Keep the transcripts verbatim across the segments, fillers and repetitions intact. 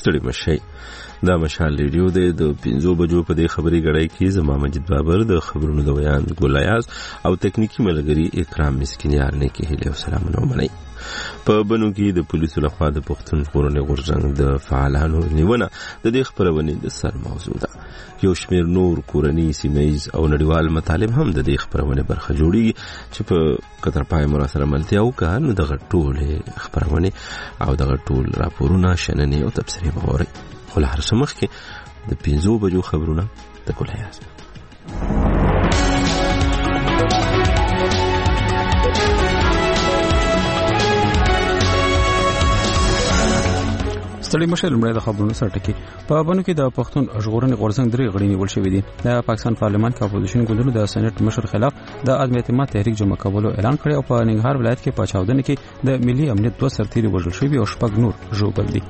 ستړي مشئ. دا مشال ریډیو دی د پنځو بجو په دې خبري غړای کې زما مجید بابر د خبرونو د بیان ګولیاز او تکنیکی ملګری اکرام مسکینیار نه کې هله سلامونه ومني. په بنو کې د پولیسو لخوا د پښتون ژغورنې غورځنګ د فعالانو نیونه د دې خبرونې د سر موضوع ده. یو شمیر نور کورنی سیمایز او نړیوال مطالب هم د دې خبرونې برخه جوړیږي چې په کتر پای مراسله ملتیا او کانو د غټولې خبرونه او د غټول راپورونه شننې او تفسیرې بغوري. خو له هر څه مخکې د پنځو بجو خبرونه د ګولیاز. ستړي مشر لمړی د خبرونو سره ټکی. په بنو کې د پښتون ژغورنې غورځنګ درې غړي نیول شوي دي. د پاکستان پارلمان کې اپوزیشن ګوندونو د سېنات مشر خلاف د عدم اعتماد تحریک جمع کولو اعلان کړی او په ننګرهار ولایت کې په چاودنه کې د ملي امنیت دوه سرتیري وژل شوي او شپږ نور ژوبل دي.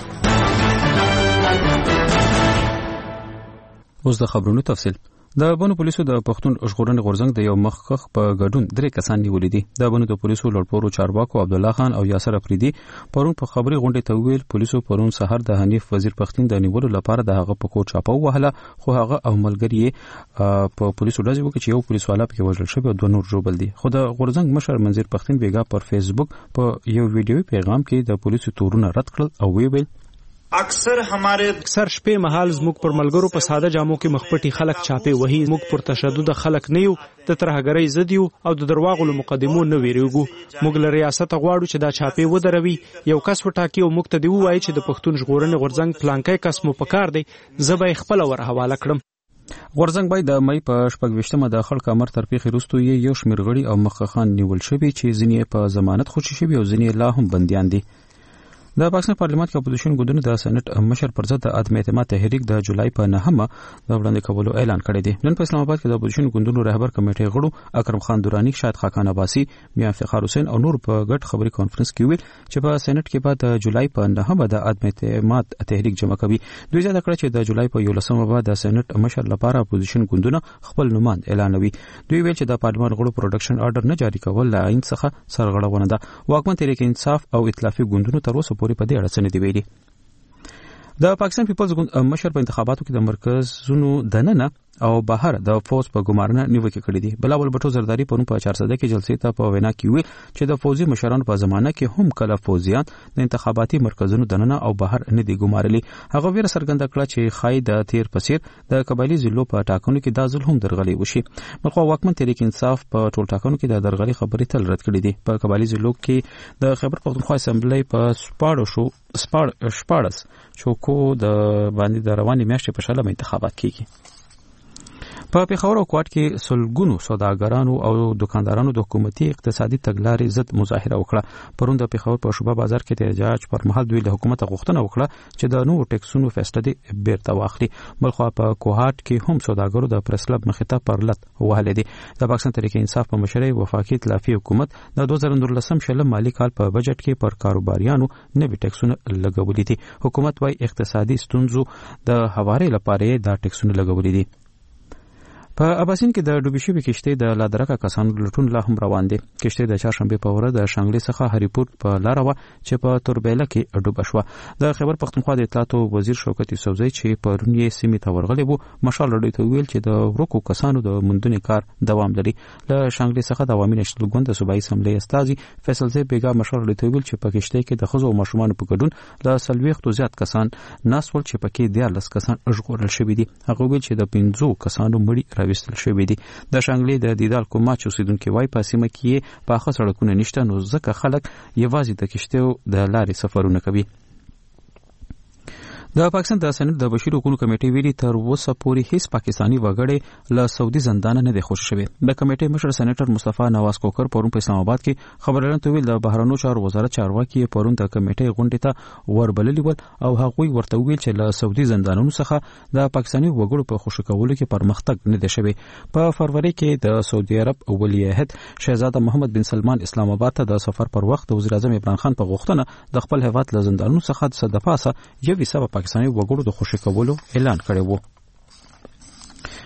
اوس د خبرونو تفصیل. د بنو پولیسو د پښتون ژغورنې غورځنګ د یو مخکخ په ګډون درې کسان نیولې دي. د بنو د پولیسو لړپورو چارواکو عبد الله خان او یاسر افریدي پرون په خبري غونډه ته ویل پولیسو پرون سحر د حنیف وزیر پښتون د نیولو لپاره د هغه په کوټ چاپو وهله، خو هغه او ملګری په پولیسو ډزې وکړي چې یو پولیس والا پکې وژل شوی او دوه نور ژوبل دي. خو د غورځنګ مشر منظر پښتون بیګا پر فیسبوک په یو ویډیوي پیغام کې د پولیسو تورونه رد کړل او ویل اکثر हमारे اکثر شپې مهال زموږ پر ملګرو په ساده جامو کې مخپټي خلک چاپې وهي. موږ پر تشدد خلک نه یو، د ترهګرۍ ضد یو او د درواغو له مقدمو نه ویریږو. موږ له ریاست غواړو چې دا چاپې ودروي، یو کس وټاکي او موږ ته دی وایي چې د پښتون ژغورنې غورځنګ پلانکای کس مو پکار دی، زه به خپل ور حواله کړم. غورځنګ باید د مې په شپږ ویشتمه د خلک امر تر پیښې وروسته یو شمېر غړي او مخخان نیول شوي چې ځینې په ضمانت خوشي شوي او ځینې لا هم بندیان دي. د پاکستان پارلمان کې اپوزیشن ګوندونو د سېنات مشر پر ضد د عدم اعتماد تحریک د جولای په نهمه د وړاندې کولو اعلان کړی دی. نن په اسلام آباد کې د اپوزیشن ګوندونو رهبر کمیټې غړو اکرم خان دورانی، شاهد خاقان عباسی، میاں افتخار حسین او نور په ګډ خبري کانفرنس کې ویل چې په سېنات کې بعد د جولای په نهمه د عدم اعتماد تحریک جمع کوي. دوی ځکه کړ چې د جولای په یولسمه بعد د سېنات مشر لپاره اپوزیشن ګوندونه خپل نوماند اعلانوي. دوی ویل چې د پارلمان غړو پروډکشن آرډر نه جاری کول له عین څخه سرغړونه ده. واکمن تحریک انصاف او ائتلافي ګوندونو تر اوسه پورې په دې اړه څه نه دی ویلي. د پاکستان پیپلز ګوند مشر په انتخاباتو کې د مرکزونو دننه او بهر د فوز په ګمارنه نیوکه کړې دي. بلاول بټو زرداری په نوم په چهارصد کې جلسې ته په وینا کې ویل چې د فوزي مشرانو په زمانه کې هم کله فوزیان د انتخاباتي مرکزونو دننه او بهر نه دي ګمارلي. هغه ویره څرګنده کړه چې خای د تیر پسیر د قبایلی ضلعو په ټاکنو کې دا ځل هم درغلي وشي. مخه واکمن تحریک انصاف په ټول ټاکنو کې د درغلي خبرې تل رد کړې دي. په قبایلی ضلعو کې د خیبر پختونخوا اسمبلی په سپاړو شو سپاړ شپاړس چوکو د باندې د رواني میاشتې په شاله انتخابات کیږي. په پیښور او کوټ کې سلګونو سوداګرانو او دکاندارانو د حکومتي اقتصادي تګلارې ضد مظاهره وکړه. پرون د پیښور په شوبه بازار کې احتجاج پر مهال دوی له حکومت غوښتنه وکړه چې د نوو ټیکسونو فیصله دې بیرته واخلي. بلخو په کوټ کې هم سوداګرو د پریس کلب مخې ته پرلط وهلې دي. د پاکستان تحریک انصاف په مشرۍ وفاقي ائتلافي حکومت د دوه زره نولسم شلم مالی کال په بجټ کې پر کاروباریانو نوي ټیکسونه لګولې دي. حکومت وايي اقتصادي ستونزو د هواري لپاره دا ټیکسونه لګولې دي. په اباسین کې د ډوبې شوې کشتۍ د لادرکه کسانو لټون لا هم روان دي. کشتۍ د چهارشنبه په ورځ د شانګلې څخه هریپور په لار و چې په توربېله کې ډوبه شوه. د خیبر پختونخوا د اطلاعاتو وزیر شوکت یوسفزۍ چې پرون یې سیمې ته ورغلی وو مشال لړۍ ته ویل چې د ورکو کسانو د موندنې کار دوام لري. له شانګلې څخه د عوامي نېشنل ګوند د صوبایي اسمبلی استازي فیصل زی بیګا مشال لړۍ ته ویل چې په کشتۍ کې د ښځو او ماشومانو په ګډون له څلوېښتو زیات کسان ناست ول چې پکې دیارلس کسان ژغورل شوي دي. هغه ویل چې د پنځو کسانو مړي راوستل شوي دي. د شانګلې د دیدال کوماچ اوسیدونکو وايي په سیمه کې په خاص سړکونه نشته نو ځکه خلک یوازې د کشتیو د لارې سفرونه کوي. د پاکستان د سند د بشیر حقوقو کمیټې ویلي تر اوسه پورې هیڅ پاکستانی وګړی له سعودي زندان نه دی خوشی شوی. د کمیټې مشر سېنیټر مصطفی نواز کوکر پرون په اسلام آباد کې خبرونه ویل د بهرنیو چارو وزارت چارواکي پرون د کمیټې غونډې ته وربللی ول او هغوی ورته ویل چې له سعودي زندانونو څخه د پاکستانی وګړو په خوشی کولو کې پرمختګ نه دی شوی. په فروری کې د سعودي عرب ولی عہد شهزاده محمد بن سلمان اسلام آباد ته د سفر پر وخت وزیر اعظم عمران خان په غوښتنه د خپل هیواد له زندانونو څخه د صدفاسه یو وسه پاکستانی وګړو د خوشی کولو اعلان کړی وو.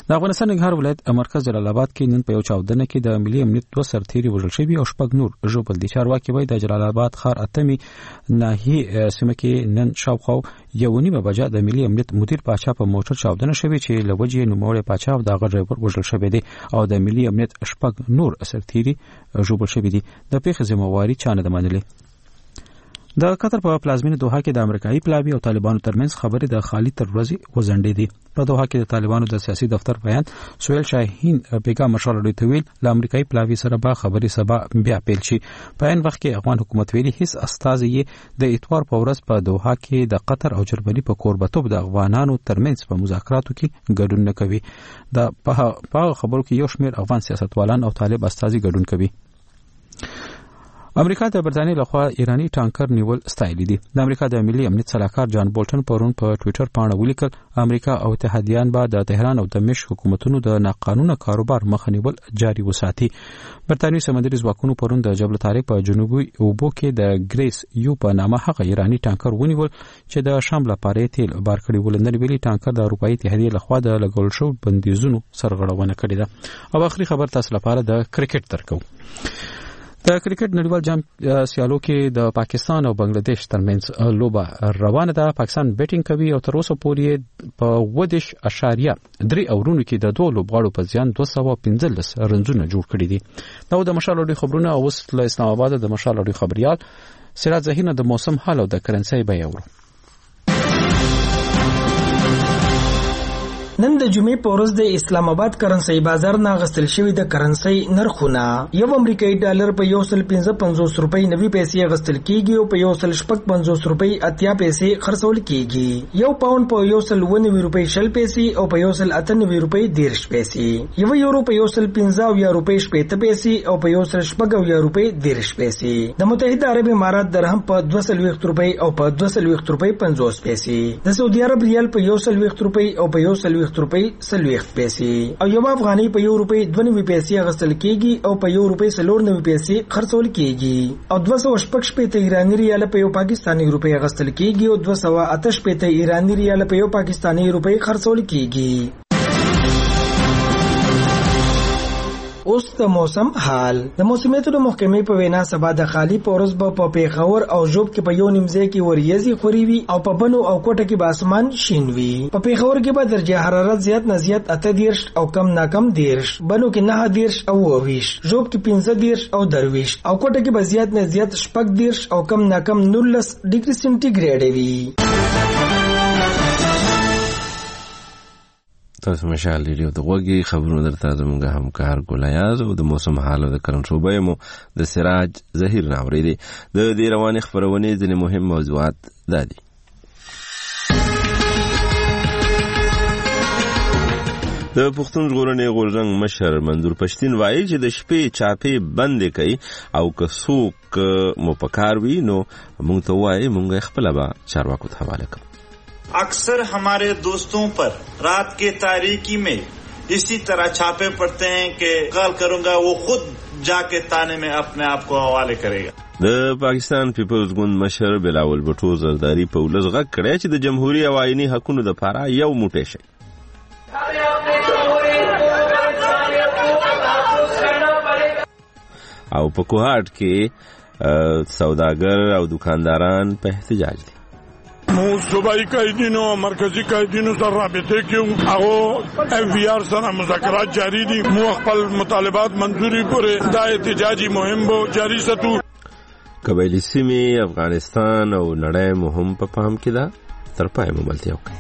د افغانستان ننګرهار ولایت مرکز جلال آباد کې نن په یو چاودنه کې د ملي امنیت دوه سرتیري وژل شوي او شپږ نور ژوبل دي. چارواکي وایي د جلال آباد ښار اتمې ناحیې سیمه کې نن شاوخوا یو نیمه بجه د ملي امنیت مدیر پاچا په موټر چاودنه شوې چې له وجې نوموړی پاچا او د هغه ډرایور وژل شوی دی او د ملي امنیت شپږ نور سرتیري ژوبل شوي دي. د پیښې ذمہواري چا نه ده منلې. د قطر په پلازمینه دوحه کې د امریکایي پلاوی او طالبانو ترمنځ خبرې د خالی تر ورځې وزنډې دي. په دوحه کې د طالبانو د سیاسي دفتر بیان سویل شاهین بیګا مشال ډیټویل له امریکایي پلاوی سره به خبرې سبا بیا پیل شي. په ان وخت کې افغان حکومت ویلي هیڅ استازي د اتوار په ورځ په دوحه کې د قطر او جرمني په کوربتوب د افغانانو ترمنځ په مذاکراتو کې ګډون نه کوي. د په خبرو کې یو شمېر افغان سیاستوالان او طالب استازي ګډون کوي. امریکا د برتانیې لخوا ایرانی ټانکر نیول ستایلی دي. د امریکا د ملي امنیت صلاحکار جان بولټن پرون په ټوئیټر باندې ولیکل امریکا او اتحادیان به د تهران او دمشق حکومتونو د ناقانونه کاروبار مخه نیول جاري وساتي. برتانیې سمندري ځواکونو پرون د جبل طارق په جنوبي اوبو کې د ګریس یو په نامه هغه ایرانی ټانکر ونیول چې د شام لپاره تیل بار کړی ول. نن ویلي ټانکر د اروپאי اتحادیې لخوا د لګول شو بندیزونو سرغړونه کړې ده. او اخري خبر تاسو لپاره د کرکټ ترکو. د کرکټ نړیوال جام سیالو کې د پاکستان او بنگلاديش ترمنځ لوبه روانه ده. پاکستان بیټینګ کوي او تر اوسه پورې په ودش اشاریه درې اورونو کې د دوه لوبغاړو په ځان دوه سوه پنځلس رنزونه جوړ کړي دي. دا د مشال اړوند خبرونه او له اسلام آباد د مشال اړوند خبريال سراج زهینه د موسم حال او د کرنسي بیه ورو. نن د جمعې په ورځ د اسلام آباد کرنسي بازار نه غستل شوی د کرنسي نرخونه یو امریکایي ډالر په یو سل پنځه پنځوس روپۍ نوي پیسې غستل کیږي او په یو سل شپږ پنځوس روپۍ اتیا پیسې خرڅول کیږي. یو پاوند په یو سل ونوي روپۍ شل پیسې او په یو سل اته نوي روپۍ دیرش پیسې. یو یورو په یو سل پنځه اویا روپۍ شپېته پیسې او په یو سل شپږ اویا روپۍ دیرش پیسې. د متحده عرب امارات درهم په دوه سل ویشت روپۍ او په دوه سل ویشت روپۍ پنځوس پیسې. د سعودي عرب ریال په یو سل ویشت روپۍ او په یو سل روپۍ سلويخت پیسې او یو افغاني په یو روپۍ دوه نوي پیسې غستل کیږي او په یو روپۍ سلور نوي پیسې خرڅول کیږي او دوه سوه شپږ شپېته ایراني ریال په یو پاکستاني روپۍ غستل کیږي او دوه سوه اته شپېته ایراني ریال په یو پاکستاني روپۍ خرڅول کیږي. اوس د موسم حال. د موسمیاتو د محکمې په وینا سبا د خالی پورس په پیښور او جوب کې په یو نیمځای کې وریځي خوري وي او په بنو او کوټه کې به اسمان شین وي. په پیښور کې به درجه حرارت زیات نه زیات اته دیرش او کم نه کم دیرش، بنو کې نه دیرش او اوویش، جوب کې پنځه دیرش او درویش او کوټه کې به زیات نه زیات شپږ دیرش او کم نه کم نولس ډیګري سنټیګریډ وي. تاسو مشال ریډیو د وګي خبرونه درته زموږه همکار ګولیاز او د موسم حال او د کرنٹ شوبې مو د سراج زهیر ناوري دي. د دې رواني خبرونه ځینې مهم موضوعات دادي. د پښتون ژغورنې غورځنګ مشر منظور پښتين وایي چې د شپې چاپې بندې کوي او که څوک مو پکار وي نو موږ ته وایي موږ خپل به چارواکو ته حواله کوو. अक्सर हमारे दोस्तों पर रात के तारीकी में इसी तरह छापे पड़ते हैं कि कॉल करूंगा वो खुद जाके थाने में अपने आप को हवाले करेगा. د پاکستان پیپلز ګوند مشر بلاول بټو زرداری په ولز غږ کړی چې د جمهوریت او آئینی حقوقو د لپاره یو موټی شي. او په کوهاټ کې سوداګر او دکانداران په احتجاج دي. مو صوبایي قائدینو او مرکزی قائدینو سره رابطه کې هغه اف بی آر سره مذاکرات جاری دي. مو خپل مطالبات منظوري پورې دا احتجاجي مهم به جاری ساتو. قبایلی سیمې افغانستان او نړۍ مهم په پام کې ده. تر پای مو ملتیا وکړئ.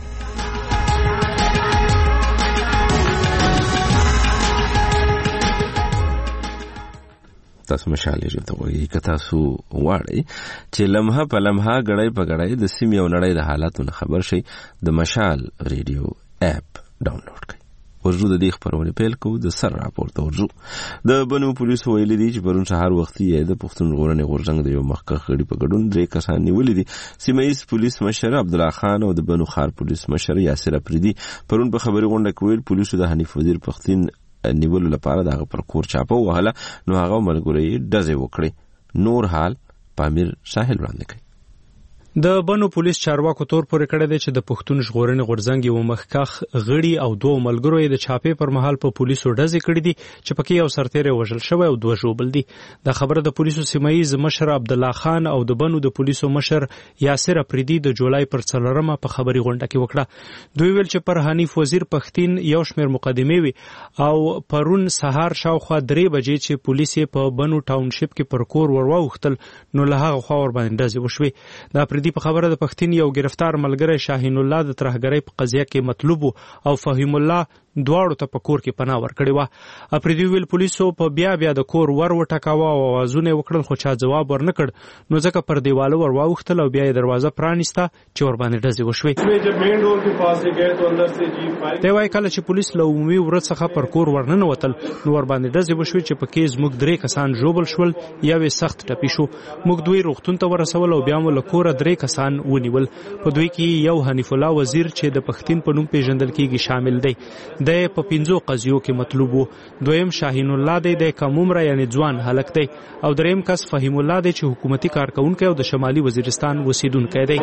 تاسو مشالې ته وایي که تاسو واړئ چې لمحه په لمحه غړی په غړی د سیمې او نړۍ د حالاتو خبر شي د مشال ریډیو اپ ډاونلوډ کړئ. ورجو د دې خبرونه پیل کوو. د سر راپورته ورجو د بنو پولیسو ویلي دي چې پرون سهار وختي د پښتون ژغورنې غورځنګ د یو مخکښ غړي په ګډون درې کسان نیولي دي. سیمه ییز پولیس مشر عبدالله خان او د بنو خار پولیس مشر یاسر افریدي پرون په خبري غونډه کې ویل پولیسو د حنیف وزیر پښتون نیولو لپاره دغه پر کور چاپه وهله نو هغه ملګری ډزې وکړي. نور حال پامیر ساحل وړاندې کوي. د بنو پولیس چارواکو تور پورې کړی دی چې د پښتون ژغورنې غورځنګ یو مخکښ غړي او دوه ملګرو یې د چاپې پر مهال په پولیسو ډزې کړې دي چې پکې یو سرتیری وژل شوی او دوه ژوبل دي. دا خبره د پولیسو سیمه ییز مشر عبدالله خان او د بنو د پولیسو مشر یاسر افریدي د جولای پر څلورمه په خبري غونډه کې وکړه. دوی ویل چې پر حنیف وزیر پښتین یو شمېر مقدمې وي او پرون سهار شاوخوا درې بجې چې پولیس یې په بنو ټاونشپ کې پر کور ور واوښتل نو له هغه خوا ورباندې ډزې وشوې. د افریدي په خبره د پښتین یو گرفتار ملګری شاهین الله د ترهګرۍ په قضیه کې مطلوب او فهیم الله دواړو ته په کور کې پناه ورکړې وه. افریدي ویل پولیسو په بیا بیا د کور ور وټکاوه او اوازونه یې وکړل خو چا ځواب ورنه کړ نو ځکه پر دیواله ور واوښتل او بیا یې دروازه پرانیسته چې ورباندې ډزې وشوې. دی وایي کله چې پولیس له عمومي وره څخه پر کور ورننوتل نو ورباندې ډزې وشوې چې پکې زموږ درې کسان ژوبل شول یو یې سخت ټپي شو. موږ دوی روغتون ته ورسول او بیا مو له کوره درې کسان ونیول. په دوی کې یو حنیف الله وزیر چې د پښتین په نوم پیژندل کېږي شامل دی. د په پنځو قضیو کې مطلوب وو. دویم شاهین الله دی د کم عمره یعنی ځوان هلک دی او دریم کس فهیم الله دی چې حکومتي کارکونکی او د شمالي وزیرستان اوسیدونکی دی.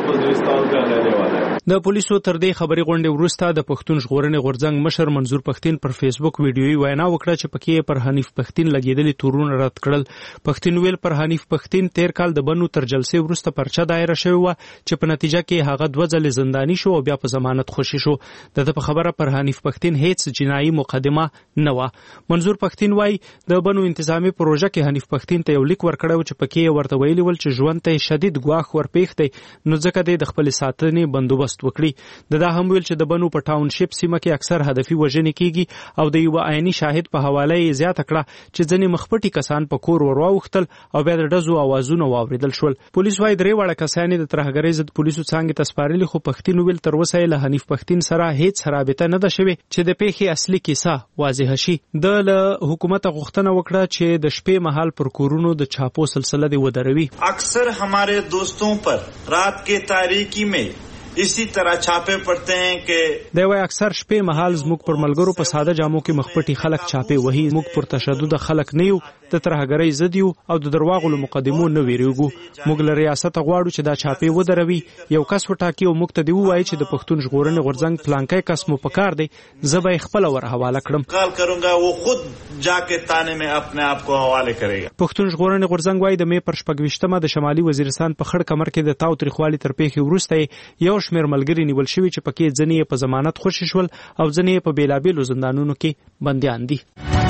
د پولیسو تر دې خبري غونډې وروسته د پښتون ژغورنې غورځنګ مشر منظور پښتین پر فیسبوک ویډیويي وینا وکړه چې پکې پر حنیف پښتین لګېدلي تورونه رد کړل. پښتین ویل پر حنیف پښتین تیر کال د بنو تر جلسې وروسته پرچه دایره شوې وه چې په نتیجه کې هغه دوه ځلې زنداني شو او بیا په ضمانت خوشي شو. د ده په خبره پر حنیف پښتین هیڅ جنایي مقدمه نه وه. منظور پښتین وایي د بنو انتظامي پروژه کې حنیف پښتین ته یو لیک ورکړی و چې پکې یې ورته ویلي ول چې ژوند ته شدید ګواښ ورپېښ دی نو ځکه دی د خپلې ساتنې بندوبست وکړي. د دا هم ویل چې د بنو په ټاونشپ سیمه کې اکثر هدفي وژنې کیږي او د یوه عیني شاهد په حواله یې زیاته کړه چې ځینې مخپټي کسان په کور ور واوښتل او بیا د ډزو اوازونه واورېدل شول. پولیس وایي درې واړه کسان یې د ترهګرۍ ضد پولیسو څانګې ته سپارلي خو پښتین ویل تر اوسه یې له حنیف پښتین سره هیڅ رابطه نه ده شوې چې د پیښې اصلي کیسه واضحه شي. د له حکومت غوښتنه وکړه چې د شپې مهال پر کورونو د چاپو سلسله دې ودروي. اکثر हमारे दोस्तों पर रात के तारीकी में इसी तरह छापे पड़ते हैं कि دی وای اکثر شپې مهال زموږ پر ملګرو په ساده جامو کې مخپټي خلک چاپې وهي. موږ پر تشدد خلک نه یو د ترهګرۍ ضد یو او د درواغو له مقدمو نه ویریږو. موږ له ریاست غواړو چې دا چاپې ودروي یو کس وټاکي او موږ ته دی وایي چې د پښتون ژغورنې غورځنګ پلانکی کس مو پکار دی زه به خپل ور حواله کړم. کال کرونگا وہ خود جا کے تانے میں اپنے آپ کو حوالے کرے گا. پښتون ژغورنې غورځنګ وایي د مې پر شپږویشتمه د شمالي وزیرستان په خړ کمر کې د تاو تریخوالي تر پیښې وروسته یو شمېر ملګري نیول شوي چې پکې ځینې په ضمانت خوشي شول او ځینې په بیلابیلو زندانونو کې بندیان دي.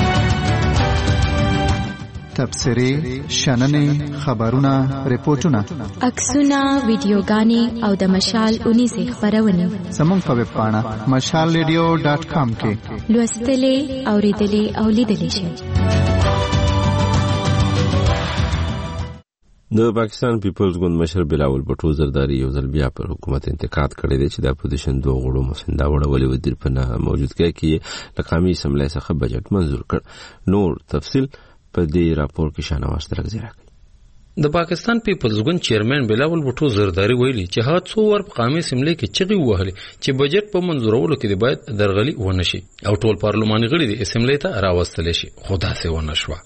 تبصرې، شننې، خبرونه، ریپورتونه، عکسونه، ویډیوګانې او د مشال اونیزې خپرونې زموږ په ویب پاڼه مشال ریډیو ډاټ کام کې لوستلې، اورېدلې او لیدلې شئ. د پاکستان پیپلز ګوند مشر بلاول بټو زرداری یو ځل بیا پر حکومت انتقاد کړی دی چې د اپوزیشن دوه غړو محسن داوړ ولي وزیر په موجودګۍ کې د قومي اسمبلی څخه بجټ منظور کړ. نور تفصیل په دې راپور کې شاهنواز ترک زیرا کوي. د پاکستان پیپلز ګوند چیرمن بلاول بټو زرداری ویلي چې هغه څو ور په قومي اسمبلی کې چغې وهلې چې بجټ په منظورولو کې باید درغلي ونه شي او ټول پارلماني غړي د اسمبلی ته راوستل شي. خدا سي ونه شو.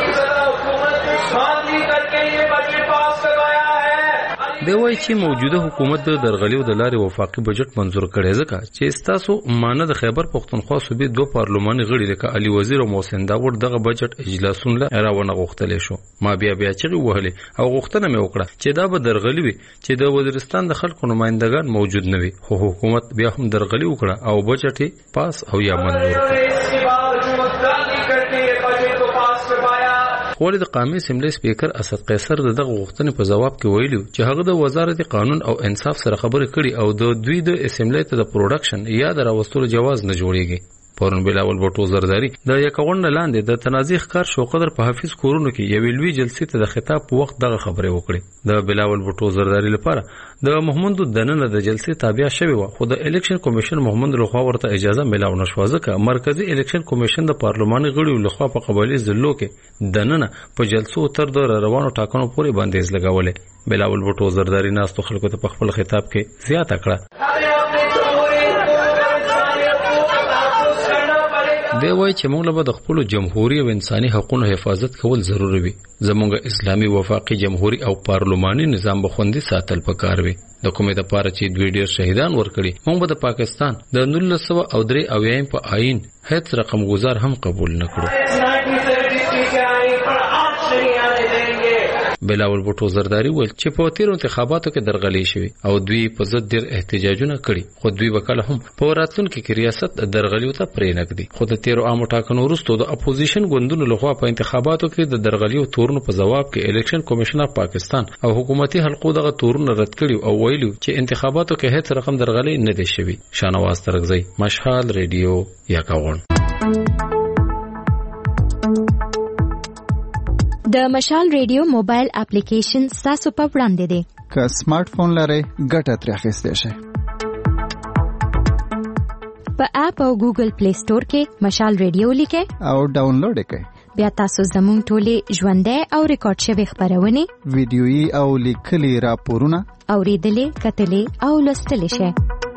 دی وایي چې موجوده حکومت د درغلیو د لارې وفاقي بجټ منظور کړی ځکه چې ستاسو مانه د خیبر پښتونخوا صوبې دوه پارلماني غړي لکه علي وزیر او محسن داوړ دغه بجټ اجلاسون له راونه غوښتلی شو. ما بیا بیا چغې وهلې او غوښتنه مې وکړه چې دا به درغلي وي چې د وزیرستان د خلکو نمایندګان موجود نه وي خو حکومت بیا هم درغلي وکړه او بجټ یې پاس او یا منظور کړ. ولې د قومي اسمبلی سپیکر اسد قیصر د دغه غوښتنې په ځواب کې ویلي چې هغه د وزارت قانون او انصاف سره خبرې کړي او د دوی د اسمبلی ته د پروډکشن یا د راوستلو جواز نه جوړیږي. پرون بلاول بټو زرداری د یکغونډه لاندې د تنازع ښکار شو قدر په حافظ کورونو کې یوې لوی جلسې ته د خطاب په وخت دغه خبرې وکړي. د بلاول بټو زرداری لپاره د محمد دننه د جلسې تابع شوی و خو د الیکشن کمیشن محمد لخوا ورته اجازه ملاو نشو ځکه مرکزی الیکشن کمیشن د پارلماني غړو لخوا په قبایلی ضلعو کې دننه په جلسو تر د روانو ټاکنو پورې بندیز لګولې. بلاول بټو زرداری ناستو خلکو ته په خپل خطاب کې زیاته کړه دی وایي چې موږ له د خپل جمهوریت او انساني حقوقو حفاظت کول ضروري وي. زموږ اسلامي وفاقي جمهوریت او پارلماني نظام به خوندي ساتل پکار وي. د کومې د پاره چې دوی ډیر شهیدان ورکړي، موږ به د پاکستان د نولس سوه او درې اویایم په آئین هیڅ رقم گزار هم قبول نه کړو. بلاول بوټو زرداری ویل چې په تیرو انتخاباتو کې درغلي شوی او دوی په ضد ډیر احتجاجونه کړي، خو دوی وکاله هم په راتلونکو کې ریاست درغلیو ته پرې نګدي. خو د تیرو عامو ټاکنو وروسته د اپوزیشن ګوندونو لخوا په انتخاباتو کې د درغلیو تورونو په جواب کې الیکشن کمیشن اف پاکستان او حکومتي حلقو دغه تورونه رد کړي او ویلي چې انتخاباتو کې هیڅ رقم درغلي نه دي شوی. شانواز ترغزی، مشال ریډیو، یاکاون. د مشال ریډیو موبایل اپلیکیشن تاسو په وړاندې دی. که سمارټ فون لرئ ګټه ترې اخیستی شئ. په اپ او ګوګل پلی سٹور کې مشال ریډیو لیکئ او ډاونلوډ یې کړئ. بیا تاسو زموږ ټولې ژوندۍ او ریکارډ شوي خپرونې، ویډیويي او لیکلي راپورونه اورېدلې، کتلې او لوستلی شئ.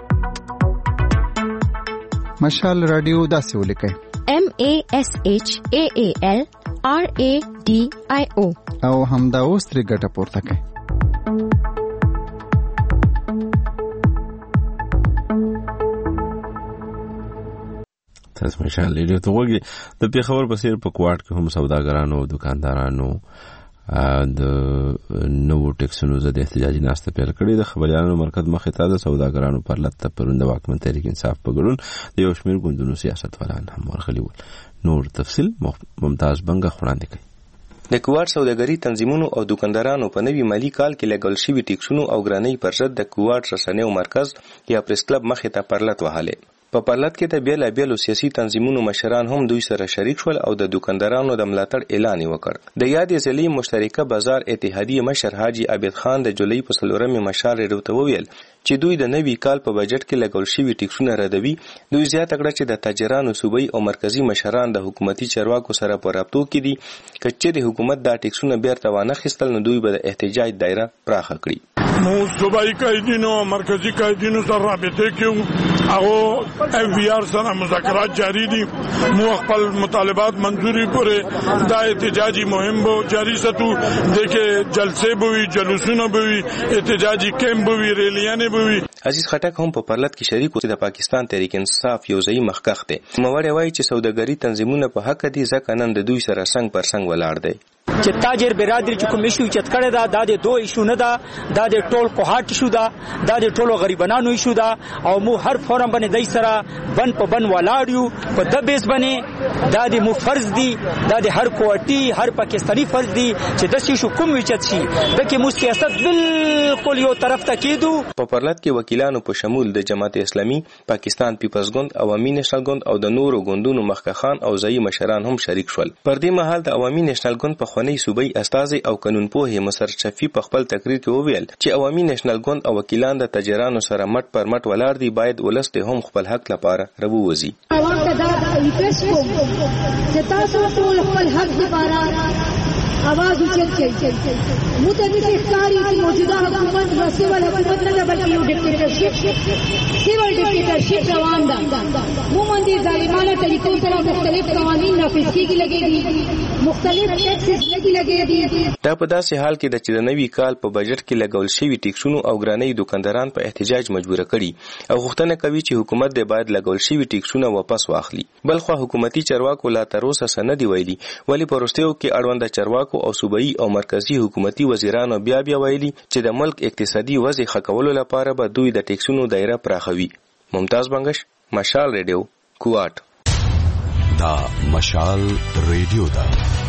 مشال رادیو داسې ولیکئ: M A S H A A L R A D I O او همدا اوس ترې ګټه پورته کړئ. تاسو مشال ریډیو ته وګورئ. د پیښور په څیر په کوټ کې هم سوداګرانو او دکاندارانو د نوو ټیکسونو ضد احتجاجي ناسته پیل کړې. د خبريالانو مرکز مخې ته د سوداګرانو پر لټ پروند واکمن تحریک انصاف په ګډون د یو شمېر ګوندونو سیاستوالان هم ورغلي ول. نور تفصیل ممتاز بنګه وړاندې کوي. د کوټ سوداګري تنظیمونو او دکاندارانو په نوي مالی کال کې لګول شوي ټیکسونو او ګرانۍ پر ضد د کوټ رسنیو مرکز یا پریس کلب مخې ته پر لټ وهاله. په پرلط کې د بیل بیل سیاسي تنظیمونو مشران هم دوی سره شریک شول او د دکاندارانو د ملاتړ اعلان وکړ. د یادې ضلعي مشترکه بازار اتحادیه مشر حاجی عابد خان د جولای په څلورمې مشال ریډیو ته وویل چې دوی د نوي کال په بجټ کې لګول شوي ټیکسونه ردوي. دوی زیاته کړه چې د تاجرانو صوبایي او مرکزی مشران د حکومتي چارواکو سره په رابطو کې دي. کچې د حکومت دا ټیکسونه بیرته وانه خستل نو دوی به د احتجاج دایره پراخه کړي. مو صوبایي قائدینو او مرکزی قائدینو سره رابطه کوي، هغه اف بی آر سره مذاکرات جاری دي. مو خپل مطالبات منظوري پورې دا احتجاجي مهم بو جاری ساتو. دغه جلسې بوي، جلوسونه بوي، احتجاجي کیمپ بوي، ریلیانه بوي. عزیز خټک هم په پرلط کې شریک و چې د پاکستان تحریک انصاف یو ځای مخکخ دی. موړی وایي چې سوداګري تنظیمونه په حق دي ځکه نن د دوی سره څنګ پر څنګ ولاړ دی. چې تاجر برادری چې کوم شو چت کړه دا د دوه ایشو نه دا د ټول کوهات شو دا د ټولو غریبانو ایشو دا او مو هر فورم باندې دای سره بن په بن ولاړیو په د بیس باندې دا د مو فرض دی، دا د هر کوټي هر پاکستانی فرض دی چې د شي کوم وچت شي دغه مو سیاست بالکل یو طرف ته کېدو. په پرلط کې وکیلانو په شمول د جماعت اسلامي، پاکستان پیپلز ګوند، عوامي نېشنل ګوند او د نورو ګوندونو مخکخان او ځایي مشران هم شریک شول. پر دې مهال د عوامي نېشنل ګوند په خونی صوبایي استازي او قانون پوهې مسر شفیع په خپل تقریر کې وویل چې عوامي نېشنل ګوند او وکیلان د تاجرانو سره مټ پر مټ ولاړ دي، باید ولست هم خپل حق لپاره راووځي. आवाज उचल के मुतमिक इख्तियारी की मौजूदा हुकूमत व सिविल हुकूमत न बल्कि यू डिक्टेटरशिप सिविल डिक्टेटरशिप रवान दा मुमंदी जालिमाना तरीकों से मुख्तलिफ कानून नाफिज की लगेगी, मुख्तलिफ टैक्सेस लगी लगेगी. دا په داسې حال کې د چې د نوي کال په بجټ کې لګول شوي ټیکسونو او ګرانۍ دکانداران په احتجاج مجبور کړي او غوښتنه کوي چې حکومت د باید لګول شوي ټیکسونه واپس واخلي. بلخو حکومتي چارواکو لا تر اوسه سند دی ویلي، ولی په وروستیو کې اړوند چارواکو او صوبایي او مرکزی حکومتي وزیرانو بیا بیا ویلي چې د ملک اقتصادي وضع ښه کولو لپاره به دوی د ټیکسونو دایره پراخوي. ممتاز بنگش، مشال ریډیو، کوټ. دا مشال ریډیو دا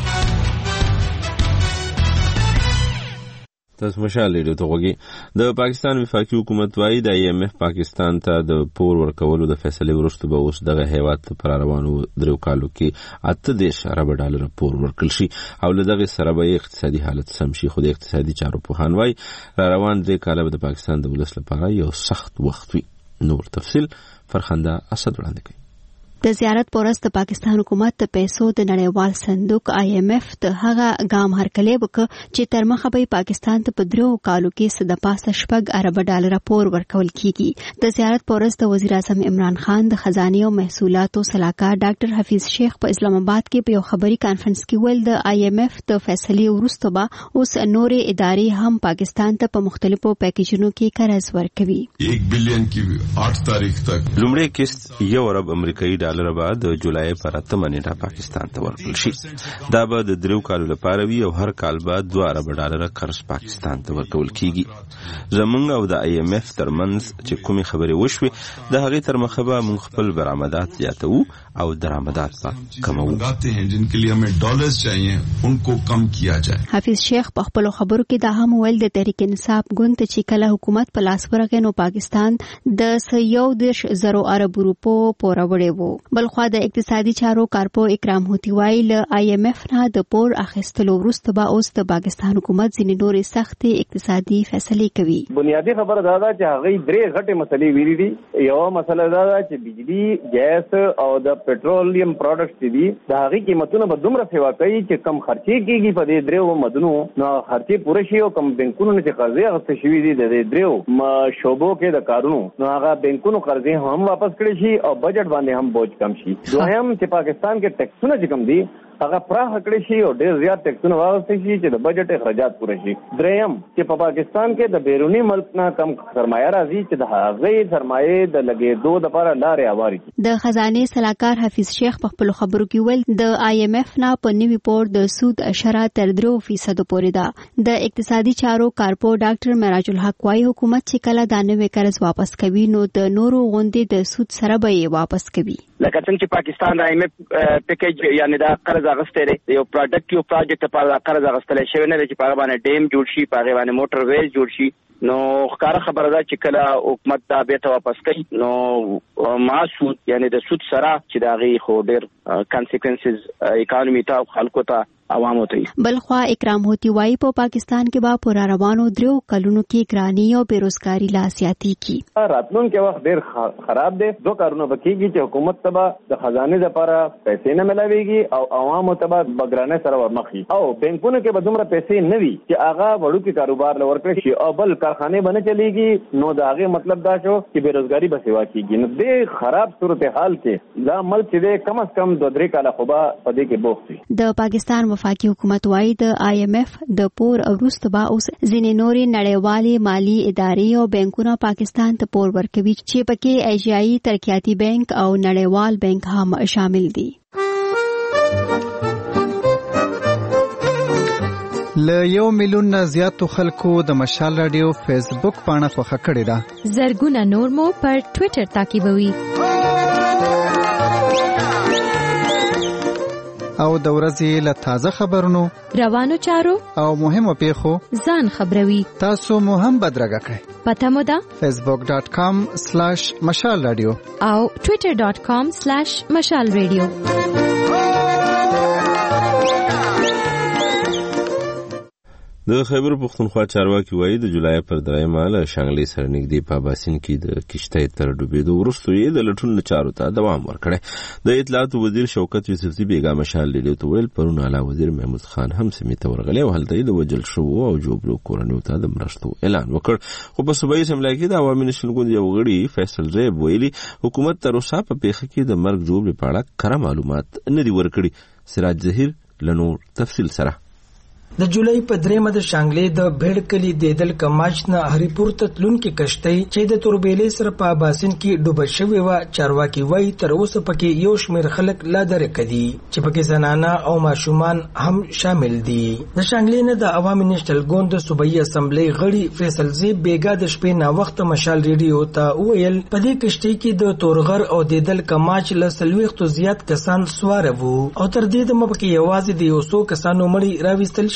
تاسو مشال ریډیو ته وګورئ. د پاکستان وفاقي حکومت وايي د ای ایم ایف پاکستان ته د پور ورکولو د فیصلې وروسته به اوس دغه هیواد پر روانو درو کالو کې اته دیش ارب ډالر پور ورکړل شي او له دغه سره به اقتصادي حالت سم شي. خو د اقتصادي چارو په هان وايي روان درې کاله به د پاکستان د ولس لپاره یو سخت وخت وي. نور تفصیل فرخنده اسد وړاندې کوي. د زیارت پرست د پاکستان حکومت د پیسو د نړیوال صندوق آی ایم ایف ته هغه ګام هرکلی وکړ چې تر مخه به پاکستان ته په درو کالو کې څه د پاسه شپږ ارب ډالر پور ورکول کیږي. د زیارت پرست د وزیر اعظم عمران خان د خزانه او محصولاتو سلاکار ډاکټر حفیظ شیخ په اسلام آباد کې په یو خبري کانفرنس کې ویل د آی ایم ایف د فیصلې وروسته به اوس نورې ادارې هم پاکستان ته په مختلفو پیکیجونو کې قرض ورکوي. एक बिलियन की आठ तारीख तक لومړی قسط یو ارب امریکایي ډالر به د جولای پر اتمه نیټه پاکستان ته ورکړل شي. دا به د درو کالو لپاره وي او هر کال به دوه ارب ډالر قرض پاکستان ته ورکول کیږي. زمونږ او د آی ایم ایف ترمنځ چې کومې خبرې وشوي د هغې تر مخه به موږ خپل برآمدات زیاتوو او درآمدات به کموو. جن के लिए हमें डॉलर्स चाहिए उनको कम किया जाए. حفیظ شیخ په خپل خبرو کې دا هم ویل د تحریک انصاف ګوند چې کله حکومت په لاس ورغی نو پاکستان د سیو دیش زرو ارب روپو پور وړي وو. بلخوا د اقتصادي چارو کارپو اکرام هوتی وای ل آی ایم ایف نه د پور اخیستلو وروسته به اوس د پاکستان حکومت ځینې نورې سختي اقتصادي فیصلې کوي. بنیادی خبره دا ده چې هغه درې غټه مسلې ویلي دي. یو مسله دا ده چې بجلی، ګیس او د پټرولیم پروډکټس دي د هغه قیمتونه به دومره سیوا کوي چې کم خرچې کیږي په دې درو مدنو نو خرچې پوره شي او کم بانکونو چې قرضې اخیستل شوي دي د دې درو شوبو کې د کارونو نو هغه بانکونو قرضې هم واپس کړي شي او بجټ باندې هم بوج کم شي. دویم چې پاکستان کې ټیکسونه چې کم دي هغه پراخ کړي شي او ډېر زیات ټیکسونه واغستل شي چې د بجټ اخراجات پوره شي. دریم چې په پاکستان کې د بیرونی ملک نه کم سرمایه راځي چې د هغه سرمایه د لګېدو لپاره لارې هواري. د خزانه سلاکار حفیظ شیخ په خپل خبرو کې ویل د آی ایم ایف نه په نوي پور د سود اشاره تر درو فیصد پورې ده. د اقتصادي چارو کارپو ډاکټر معراج الحق وايي حکومت چې کله دا نوي قرض واپس کوي نو د نورو غونډې د سود سره به یې واپس کوي. لکه څنګه چې پاکستان د آی ایم ایف پیکیج یعنی دا قرض اغستره یو پروډکټ یو پروجیکټ لپاره قرض اغستل شوی نه چې په باندې ډیم جوړ شي، په باندې موټر ویل جوړ شي. نو ښکاره خبره ده چې کله حکومت دا بیرته واپس کوي نو معصود یعنی د سود سره چې دا غي خو ډېر کانسیکوینسز اکانومي ته خلکو ته عوامو ته. بلخوا اکرام هوتی وای په پاکستان کې با پر روانو درو کلونو کې ګرانی او بیروزګاری لا سیاتی کی. راتلونکي وخت ډېر خراب دی. دوه کارونه بکیږي چې حکومت تبا د خزانه لپاره پیسې نه ملاويږي او عوامو تبا بګرانه سره ورمخي او بانکونو کې به دومره پیسې نه وي چې هغه وړو کې کاروبار لور کړی شي او بل کارخانه باندې چلیږي نو دا هغه مطلب دا شو چې بیروزګاری به سیوا کیږي. نو دې خراب صورتحال کې دا ملک چې کم از کم دوه درې کاله خوبه پدې کې بوخت وي. د پاکستان وفاقي حکومت وايي د آی ایم ایف د پور او وروسته به اوس ځینې نورې نړیوالې مالی ادارې او بانکونه پاکستان ته پور ورکوي چې پکې ایشیایي ترقیاتي بانک او نړیوال بانک هم شامل دي. ل یو میلیون نه زیاتو خلکو د مشال رادیو فیسبوک پاڼه خوښه کړې ده. زرګونه نور مو پر ټوئیټر تعقیبوي او د ورځې له تازه خبرونو، روانو چارو او مهمو پیښو ځان خبروي. تاسو مو هم بدرګه کړئ. پته مو ده فیسبوک ډاٹ کام سلیش مشال رادیو او ټوئیټر ډاٹ کام سلیش مشال رادیو. د خیبر پختونخوا چارواکي وایي د جولای پر درېیمه له شانګلې سره نږدې په اباسین کې د کشتۍ تر ډوبېدو وروسته یې د لټون چارو ته دوام ورکړی. د اطلاعاتو وزیر شوکت یوسفزي بیګا مشال ریډیو ته ویل پرون اعلی وزیر محمود خان هم سیمې ته ورغلی او هلته یې د وژل شوو او جوړو کورنیو ته د مرستو اعلان وکړ. خو په صوبایي اسمبلی کې د عوامي نشنل ګوند یو غړي فیصل زیب ویلي حکومت تر اوسه په پیښه کې د مرګ جوړې په اړه کره معلومات نه دي ورکړي. سراج ظهیر له نور تفصیل سره. د جولای په درېمه د شانګلې د بهړ کلی د دل کماچ نه هریپور ته تلونکي کشتۍ چې د توربېلې سره په اباسین کې ډوبه شوې وه، چارواکي وایي تر اوسه پکې یو شمېر خلک لا درکه دي چې پکې زنانه او ماشومان هم شامل دي. د شانګلې نه د عوامي نشنل ګوند د صوبایي اسمبلی غړي فیصل زیب بیګا د شپې ناوخته مشال ریډیو ته وویل په دې کشتۍ کې د تورغر او د دل کماچ له څلوېښتو زیات کسان سواره وو او تر دې دمه پکې یوازې د یو څو کسانو مړي راویستل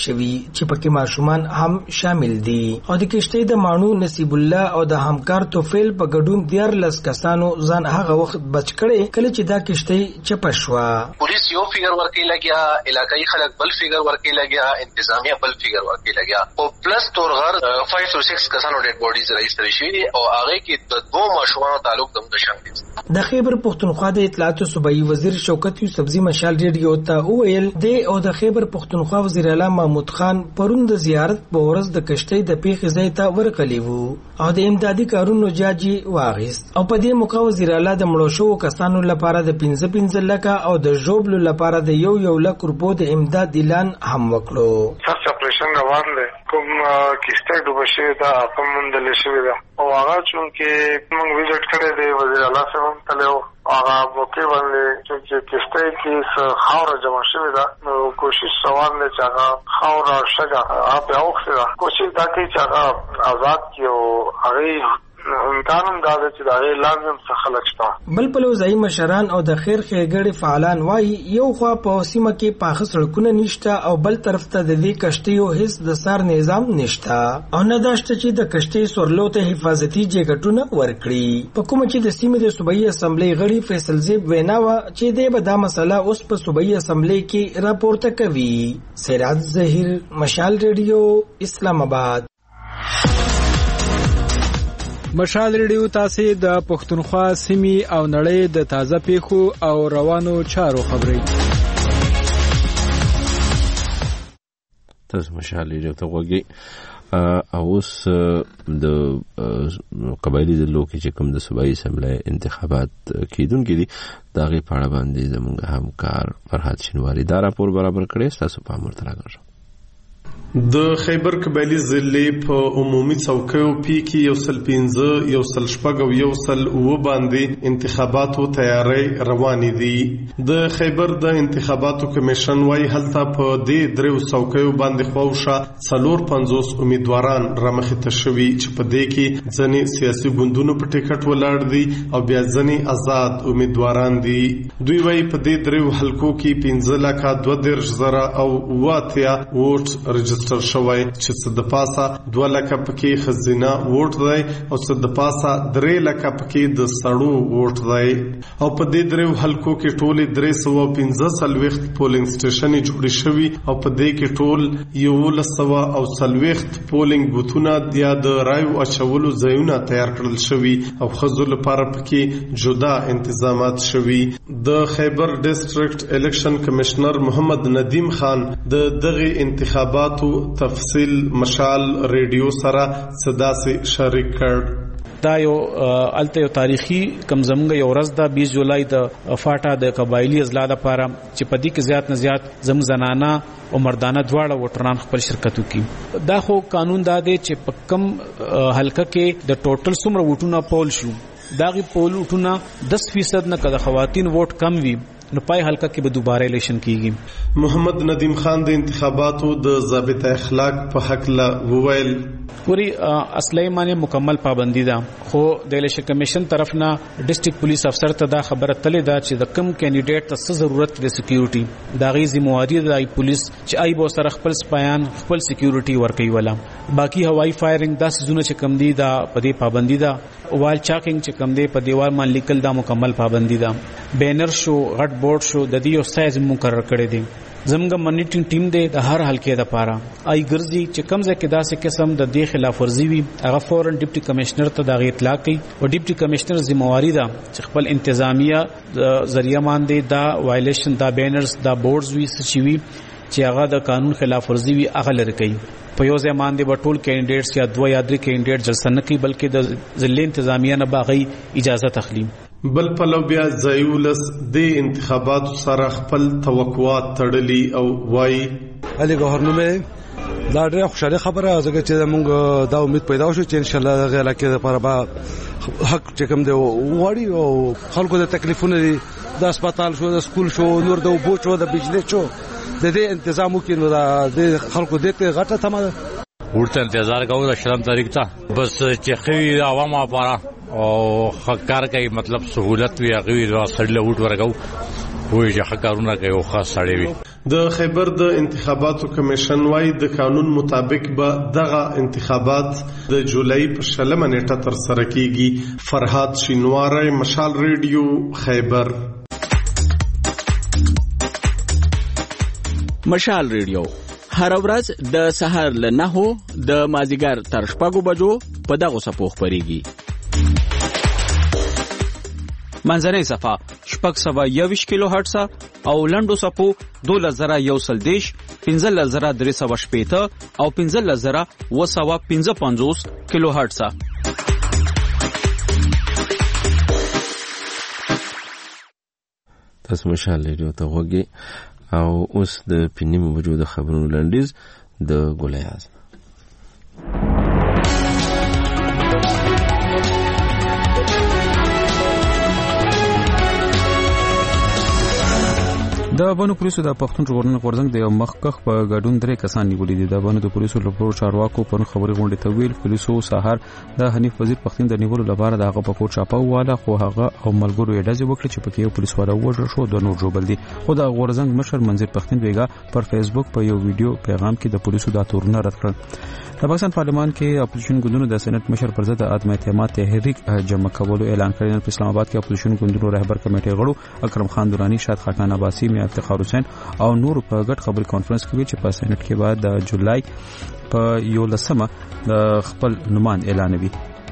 شوی چې پکې ماشومان هم شامل دي او د کشتۍ د مانو نصیب الله او د همکار توفیل په ګډون دیار لس کسانو ځان هغه وخت بچ کړي کله چې دا کشتۍ چپه شوه. پولیس یو فیګر ورکې لګیا، علاقائی خلک بل فیګر ورکې لګیا، انتظامیه بل فیګر ورکې لګیا او پلس تورغر فائیو ټو سکس کسانو ډیډ باډیز رجسټر شوي او هغه کې د دوه ماشومانو تعلق د مشامل. د خیبر پختونخوا د اطلاعاتو صوبایي وزیر شوکت یوسفزي مشال ریډیو ته وویل دی او د خیبر پختونخوا وزیر اعلی محمود خان پرون د زیارت په ورځ د کشتۍ د پیښې ځای ته ورغلی وو او د امدادي کارونو جاجي واغیست او په دې موقع وزیر اعلی د مړو شوو کسانو لپاره د پنځه پنځه لکه او د ژوبلو لپاره د یو یو لک روپو د امداد اعلان هم وکړو. سخت اپریشن روان دی، کوم کشتۍ ډوبه شوې ده هغه موندل شوې ده او هغه چونکې موږ ویزټ کړی دی وزیر اعلی صاحب هم تللی و هغه موقع باندې چې کشتۍ کې خاوره جمع شوې ده نو کوشش روان دی چې هغه خاوره شګه هغه بیا وکړي ده کوشش دا کوي چې هغه آزاد کړي او هغې امکانم دا دی چې د هغې لازم څه خلک شته. بل پلو ځایي مشران او د خیر ښېګړې فعالان وایي یو خوا په سیمه کې پاخه سړکونه نشته او بل طرف ته د دې کشتیو هیڅ د سار نظام نشته او نه دا شته چې د کشتۍ سورلو ته حفاظتي جیکټونه ورکړي. په کومه چې د سیمې د صوبایي اسمبلی غړي فیصل زیب وینا وه چې دی به دا مسله اوس په صوبایي اسمبلی کې راپورته کوي. سراج ظهیر، مشال ریډیو، اسلام آباد. مشال ریډیو تاسو د پښتونخوا سیمې او نړۍ د تازه پیښو او روانو چارو خبري تاسو مشال ریډیو ته وګورئ. اوس د قبایلی د لوکي چې کوم د صوبایي اسمبلی انتخابات کیدونکې دي دا غي پاړه باندې زموږ همکار فرحات شینواری دا راپور برابر کړی تاسو په امر تراګر. د خیبر قبایلی ضلع په عمومي څوکیو پی کې یو سل پنځه یو سل شپږ او یو سل اوه باندې انتخاباتو تیاری روانې دي. د خیبر د انتخاباتو کمیشن وايي هلته په دې دریو څوکیو باندې خواوشه څلور پنځوس امیدواران رامخته شوي چې په دې کې ځینې سیاسي ګوندونو په ټیکټ ولاړ دي او بیا ځینې آزاد امیدواران دي. دوی وايي په دې دریو حلقو کې پنځه لکه دوه دېرش زره او اوه اتیا ووټ رجسټر شوی چې څه د پاسه دوه لکه پکې ښځینه ووټ دی او څه د پاسه درې لکه پکې د سړو ووټ دی او په دې دریو حلقو کې ټولې درې سوه پنځه څلوېښت پولینګ سټیشنې جوړې شوي او په دې کې ټول یولس سوه او څلوېښت پولینګ بوتونه یا د رایو اچولو ځایونه تیار کړل شوي او ښځو لپاره پکې جدا انتظامات شوي. د خیبر ډسټرکټ الیکشن کمشنر محمد ندیم خان د دغه انتخاباتو تفصیل مشال ریډیو سره صدا سے شریک کړ. دا یو الته یو تاریخي کم زمونږ یو ورځ د بیس جولای د فاټا د قبایلی اضلاع لپاره چې په دې کې زیات نه زیات زم زنانه او مردانه دواړه وټران خپل شرکت وکړي. دا خو قانون دا دی چې په کم حلقه کې د ټوټل څومره ووټونه پول شو داغي پول وټونه دس فیصد نه کده خواتین ووټ کم وي نو پای حلقه کې به دوباره الیکشن کیږي. محمد ندیم خان د انتخاباتو د ضابطه اخلاق په حق لا وویل پوری اصلي معنی مکمل پابندی ده خو د الیکشن کمیشن طرفنا ډیسټریکټ پولیس افسر ته دا خبره تللی دا چې د کم کینډیډیټ ته څه ضرورت د سکیورټي دا غي ذمہواری د پولیس چې آی بو سره خپل سپایان خپل سکیورټي ورکوي ولا باقی هوایی فایرینګ دا سيزونه چې کم دي دا په دې پابندی ده. وال چاکینګ چې کم دي په دیوال باندې لیکل دا مکمل پابندی ده. بینر شو غټ بورډ شو د دې یو سایز مقرر کړی دی. زموږ منیټینګ ټیم دی د هر حلقې لپاره آی ګرځي چې کم ځای کې داسې قسم د دې خلاف ورزي وي هغه فورن ډیپټي کمشنر ته دا غي اطلاع کوي او ډیپټي کمشنر ذمہواری ده چې خپل انتظامیه ذریعہ باندې دا وایلیشن دا بینرز دا بورډز وی سچوي چې هغه د قانون خلاف ورزي وي هغه لری کوي. په یو ځای باندې به ټول کینډیډیټس یا دوه یا درې کینډیډیټ جلسه نه کوي بلکې د ضلع انتظامیه نه باغی اجازه تخلیم. بل پلو بیا ځایولس د انتخاباتو سره خپل توقعات تړلي او وایي علي گورنر مې دا ډېره خوشاله خبره زګه چې موږ دا امید پیدا شو چې ان شاء الله غیر کې لپاره به حق چې کوم دی وړي او خلکو د تکلیفونه د هسپتال شو د سکول شو نور د اوبو شو د بجلی شو د دې تنظیم وکړو د خلکو دته غټه تمه ورته انتظار کوو د شرم تاریخ ته بس چې خوي عوامو لپاره او خکار کوي مطلب سہولت وی هغه وی سړل وټ ورغو وې چې خکارونه کوي او خاص سړی وي. د خیبر د انتخاباتو کمیشن وايي د قانون مطابق به دغه انتخابات د جولای په شلمه نیټه تر سره کیږي. فرهاد شینواری، مشال ریډیو، خیبر. مشال ریډیو هر ورځ د سهار له نهو د مازیګر تر شپږو بجو په دغه صفو خبريږي. منځنۍ صفه شپږ سوه یوویشت کیلو هرتز او لنډو صفو دولس زره یو سل دیش، پنځلس زره درې سوه شپېته او پنځلس زره اوه سوه پنځه پنځوس کیلو هرتز. تاسو مشال ریډیو ته وګورئ او اوس د پینیم وجود خبرونو لنډیز د ګولیاز. د بانو پولیسو د پښتون ژغورنې غورځنګ د یو مخکخ په ګډون درې کسان نیولي دي. د بانو د پولیسو لپاره چارواکو په خبري غونډه ته ویل پولیسو سهار د حنیف وزیر پښتون د نیولو لپاره دغه په کوټ چاپه واله، خو هغه او ملګرو یې ډزې وکړي چې پکې یو پولیس والا وژل شو، دوه نور ژوبل دي. خو د غورځنګ مشر منظر پښتون بیګا پر فیسبوک په یو ویډیو پیغام کې د پولیسو د تورونه رد کړل. د پاکستان پارلمان کې اپوزیشن ګوندونو د سېنات مشر پر ضد عدم اعتماد تحریک جمع کولو اعلان کړی. په اسلام آباد کې اپوزیشن ګوندونو رهبر کمیټې غړو اکرم خان دورانی، شاد خاقان عباسی، میا افتخار حسین او نور په ګډ خبري کانفرنس کې چې په سېنات کې بعد د جولای په یولسمه د خپل نومان اعلانوي.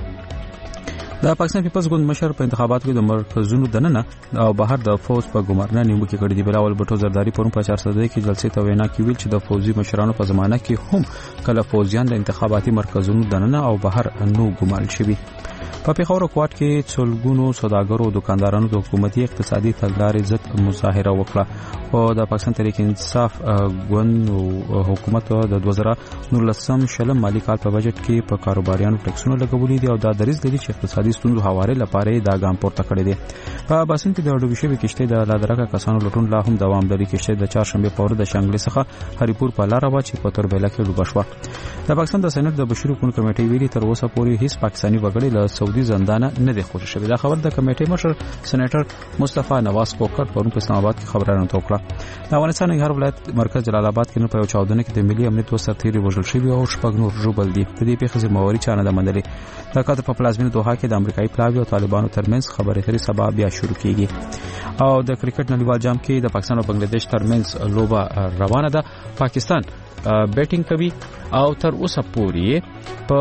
د پاکستان پیپلز ګوند مشر په انتخاباتو کې د مرکزونو دننه او بهر د فوج په ګمارنه نیوکه کړې دي. بلاول بټو زرداری پرون په چار سده کې جلسې ته وینا کې ویل چې د فوجي مشرانو په زمانه کې هم کله فوجیان د انتخاباتي مرکزونو دننه او بهر نو ګمارل شوي. په پیښور کوټ کې څلګونو سوداګرو او دکاندارانو د حکومتي اقتصادي تګلارې ضد مظاهره وکړه. او د پاکستان تحریک انصاف ګوند حکومت د دوه زره نولسم شلم مالی کال په بجټ کې په کاروباریانو ټکسونه لګولي دي او دا دریځ لري چې اقتصادي ستونزو هواري لپاره دا ګام پورته کړی دی. په باسن کې د اډو شوی کشته د لادرکه کسانو لټون لا هم دوام لري. کشته د چهارشنبه په ورځ د شانګلې څخه هریپور په لار وا چې په توربېلا کې ډوب شو. د پاکستان د سېنات د بشري حقوقو کمیټې ویلي تر اوسه پورې هیڅ پاکستاني وګړي له سعودي زندانه نه دی خوشی شوی. دا خبر د کمیټې مشر سېنیټر مصطفی نواز کوکر پرون په اسلام آباد کې خبرونه وکړه. د افغانستان هر ولایت مرکز جلال آباد کې په یو چاودنه کې د ملي امنیت وسر تیری وژل شوی او شپږ نور ژوبل دي. د دې پیښې ذمہواری چا نه ده منلې. د قطر په پلازمینه دوحه کې د امریکایي پلاوی او طالبانو ترمنځ خبرې اترې سبا بیا شروع کیږي. او د کرکټ نړیوال جام کې د پاکستان او بنگلاديش ترمنځ لوبه روانه ده. پاکستان بیټینګ کوي او تر اوسه پورې په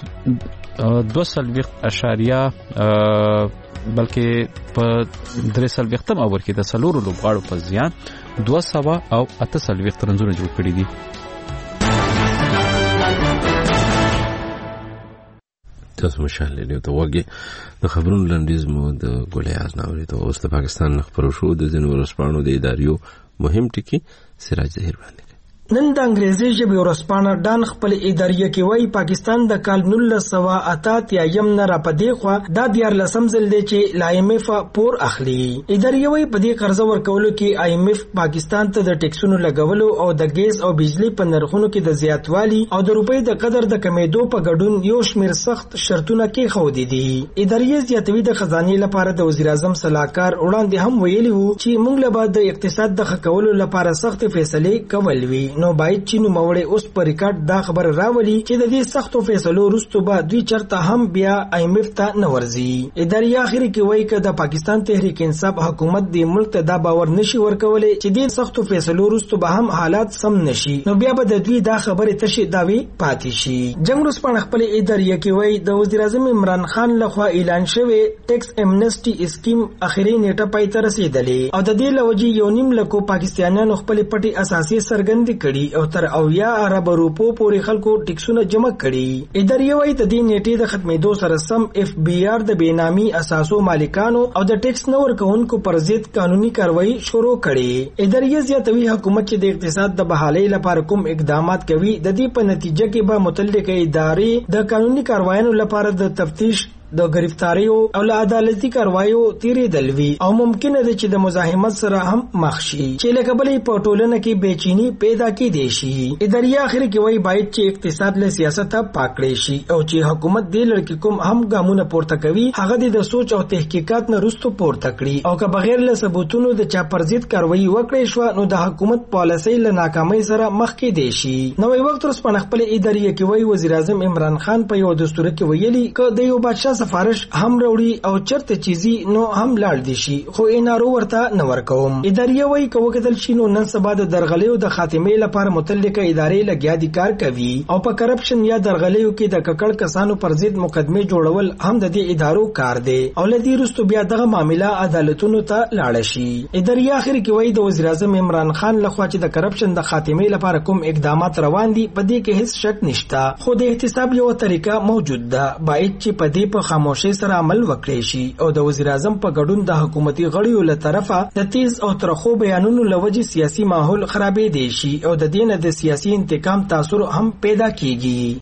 دوه سلويخت اشاریه بلکې په درې سلويختم اور کې د سلورو لوبغاړو په زیان دوه سوه او اته سلويخت رنزونه جوړ کړي دي. تاسو مشال له ته وګي د خبرونو لنډیز مو د ګولیاز ناوړي ته اوس د پاکستان خبرو شو د ځینو ورسپانو د اداریو مهم ټکی سراج ظهیر باندې. نن د انګریزي ژبې ورسپانه ډان خپل اداریه کې وایي پاکستان د کال نولس سوه اته اتیا یم نه را پدې خوا دا دیارلسم ځل دی چې له آی ایم ایف پور اخلي. اداریه وایي په دې قرضه ورکولو کې آی ایم ایف پاکستان ته د ټیکسونو لګولو او د ګیس او بجلی په نرخونو کې د زیاتوالي او د روپۍ د قدر د کمیدو په ګډون یو شمېر سخت شرطونه کېښودي دي. اداریه زیاتوي د خزانې لپاره د وزیر اعظم صلاحکار وړاندې هم ویلي وو چې موږ له بعد د اقتصاد د ښه کولو لپاره سخت فیصلې کول وي. نو باید چې نو موړې اوس پر ریکارډ دا خبر راولي چې د دې سختو فیصلو وروسته به دوی چرته هم بیا آی ایم ایف ته نه ورځي. ادارې اخر کې وایي چې د پاکستان تحریک انصاف حکومت د ملک ته دا باور نشي ورکولای چې د سختو فیصلو وروسته به هم حالات سم نشي، نو بیا به د دوی دا خبره تشي داوي پاتې شي. جنگ روسپان خپل ادارې کې وایي د وزیر اعظم عمران خان لخوا اعلان شوی ټیکس امنسټي اسکیم اخري نیټه پای ته رسیدلې او د دې لوجي یو نیم لکو پاکستانیانو خپل پټي اساسي سرګند کړي او تر اویا ارب روپو پورې خلکو ټیکسونه جمع کړي. ادارې وایي د دې نیټې د ختمېدو سره سم اف بی آر د بېنامي اساسو مالکانو او د ټیکس نه ورکوونکو پر ضد قانوني کاروایی شروع کړي. ادارې زیاتوي حکومت چې د اقتصاد د بحالۍ لپاره کوم اقدامات کوي د دې په نتیجه کې به متعلقه ادارې د قانوني کاروایانو لپاره د تفتیش د گرفتاریو او له عدالتي کاروایو تیرېدل وي او ممکن ده چې د مزاحمت سره هم مخ شي چې لکه بلې په ټولنه کې بېچینی پیدا کېدی شي. اداري اخر کې وایي باید چې اقتصاد له سیاست پاک کړی شي او چې حکومت دې لړ کې کوم هم ګامونه پورته کوي هغه د سوچ او تحقیقات نه وروسته پورته کړي او که بغیر له ثبوتونو د چا پر ضد کاروایی وکړي شو نو د حکومت پالیسۍ له ناکامۍ سره مخ کېدی شي. نوې وخت ورسپن خپل اداري کې وایي وزیر اعظم عمران خان په یو دستور کې ویلي ک د یو بادشاه سفارش هم وروړي او چرته چیزي نو هم لاړ دي شي خو انارو ورته نه ورکوم. اداري وایي ک وکتل شي نو نن سبا د درغلیو د خاتمې لپاره متعلقه ادارې لګیا دي کار کوي او په کرپشن یا درغلیو کې د ککړ کسانو پر ضد مقدمه جوړول هم د دې ادارو کار دی او لدی رستو بیا دغه معاملې عدالتونو ته لاړ شي. اداري اخر کې وایي د وزیر اعظم عمران خان لخوا چې د کرپشن د خاتمې لپاره کوم اقدامات روان دي په دې کې هیڅ شک نشته خو د احتساب یو طریقه موجود ده باید چې په دې په خاموشۍ سره عمل وکړي شي او د وزیر اعظم په ګډون د حکومتي غړیو له طرفه د تیز او ترخو بیانونو لوجې سیاسي ماحول خرابې دي شي او د دې نه د سیاسي انتقام تاثر هم پیدا کیږي.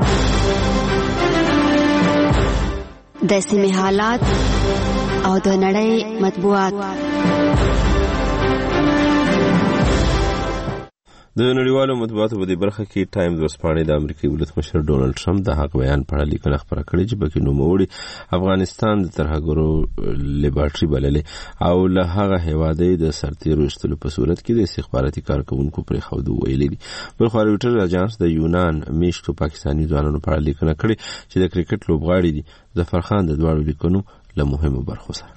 د سیمې حالات او د نړۍ مطبوعات. د نړیوالو مطبوعاتو په دې برخه کې ټایمز ورځپاڼې د امریکایي ولسمشر ډونالد ټرمپ د حق بیان په اړه لیکنه خپره کړې چې پکې نوموړي افغانستان د ترهګرو لیبارټري بللې او له هغه هیوادې د سرتیرو ایستلو په صورت کې د استخباراتي کارکوونکو پرې ښودو ویلي دي. بل خوا رویټرز اجانس د یونان میشتو پاکستاني ځوانانو په اړه لیکنه کړې چې د کرکټ لوبغاړي دي. ظفرخان د دواړو لیکنو له مهمو برخو سره.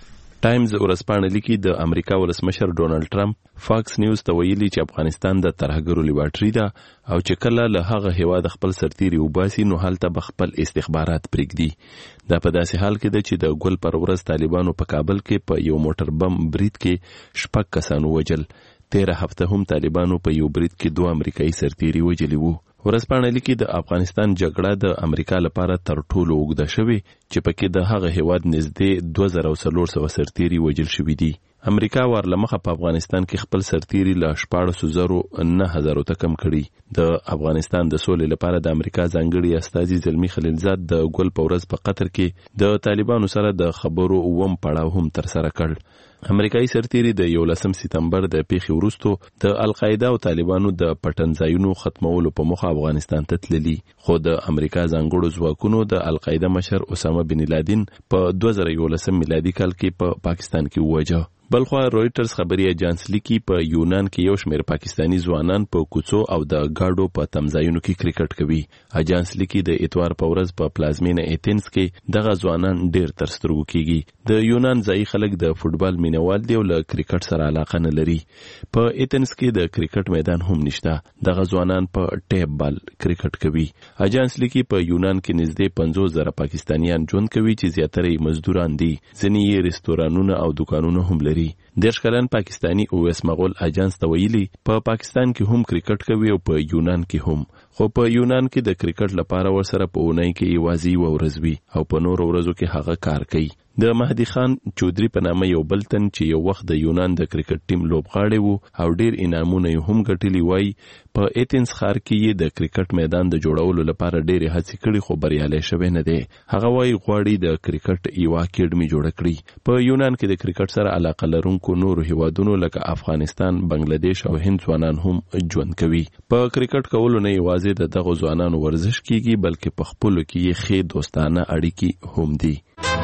ټایمز ورځپاڼه لیکي د امریکا ولسمشر ډونالد ټرمپ فاکس نیوز ته ویلي چې افغانستان د ترهګرو لیبارټري ده او چې کله له هغه هیواد خپل سرتیري وباسي نو هلته به خپل استخبارات پرېږدي. دا په داسې حال کې ده چې د ګل پر ورځ طالبانو په کابل کې په یو موټر بم برید کې شپږ کسان ووژل. تیره هفته هم طالبانو په یو برید کې دوه امریکایي سرتیري وژلي وو. ورځپاڼه لیکي د افغانستان جګړه د امریکا لپاره تر ټولو اوږده شوې چې پکې د هغه هیواد نږدې دوه زره څلور سوه سرتیري وژل شوي دي. امریکا ورلمخه په افغانستان کې خپل سرتیري له شپاړسو زرو نه هزارو ته کم کړي. د افغانستان د سولې لپاره د امریکا ځانګړي استازي زلمی خلیلزاد د ګل په ورځ په قطر کې د طالبانو سره د خبرو اووم پړاو هم ترسره کړ. امریکایي سرتیري د یولسم سپتمبر د پیښې وروسته د القاعده او طالبانو د پټنځایونو ختمولو په موخه افغانستان ته تللي خو د امریکا ځانګړو ځواکونو د القاعده مشر اسامه بن لادن په دوه زره یولسم میلادي کال کې په پاکستان کې ووژه. بلخوا رویټرز خبري اجانس لیکي په یونان کې یو شمېر پاکستانی ځوانان په کوڅو او د گاډو په تمځایونو کې کرکټ کوي. اجانس لیکي د اتوار په ورځ په پلازمینه ایتنز کې دغه ځوانان ډېر تر سترګو کیږي. د یونان ځایي خلک د فوټبال مینوال دي او له کرکټ سره علاقه نه لري. په ایتنز کې د کرکټ میدان هم نشته. دغه ځوانان په ټیپ بال کرکټ کوي. اجانس لیکي په یونان کې نږدې پنځوس زره پاکستانیان ژوند کوي چې زیاتره یې مزدوران دي. ځینې یې رستورانونه او دکانونه هم لري. دیرش کلن پاکستانی اویس مغول اجانس ته ویلي په پاکستان کې هم کرکټ کوي او په یونان کې هم. خو په یونان کې د کرکټ لپاره ورسره په اونۍ کې یوازې یوه ورځ وي او په نورو ورځو کې هغه کار کوي. د مهدي خان چودري په نامه یو بل تن چې یو وخت د یونان د کرکټ ټیم لوبغاړی وو او ډیر انعامونه یې هم ګټلي وای په ایتنز ښار کې یې د کرکټ میدان د جوړولو لپاره ډېرې هڅې کړي خو بریالی شوی نه دی. هغه وایي غواړي د کرکټ یوه اکیډمي جوړه کړي. په یونان کې د کرکټ سره علاقه لرونکو نورو هیوادونو لکه افغانستان، بنگلادیش او هند ځوانان هم ژوند کوي. په کرکټ کولو نه یوازې د دغو ځوانانو ورزش کیږي بلکې په خپلو کې یې ښې دوستانه اړیکې هم دي.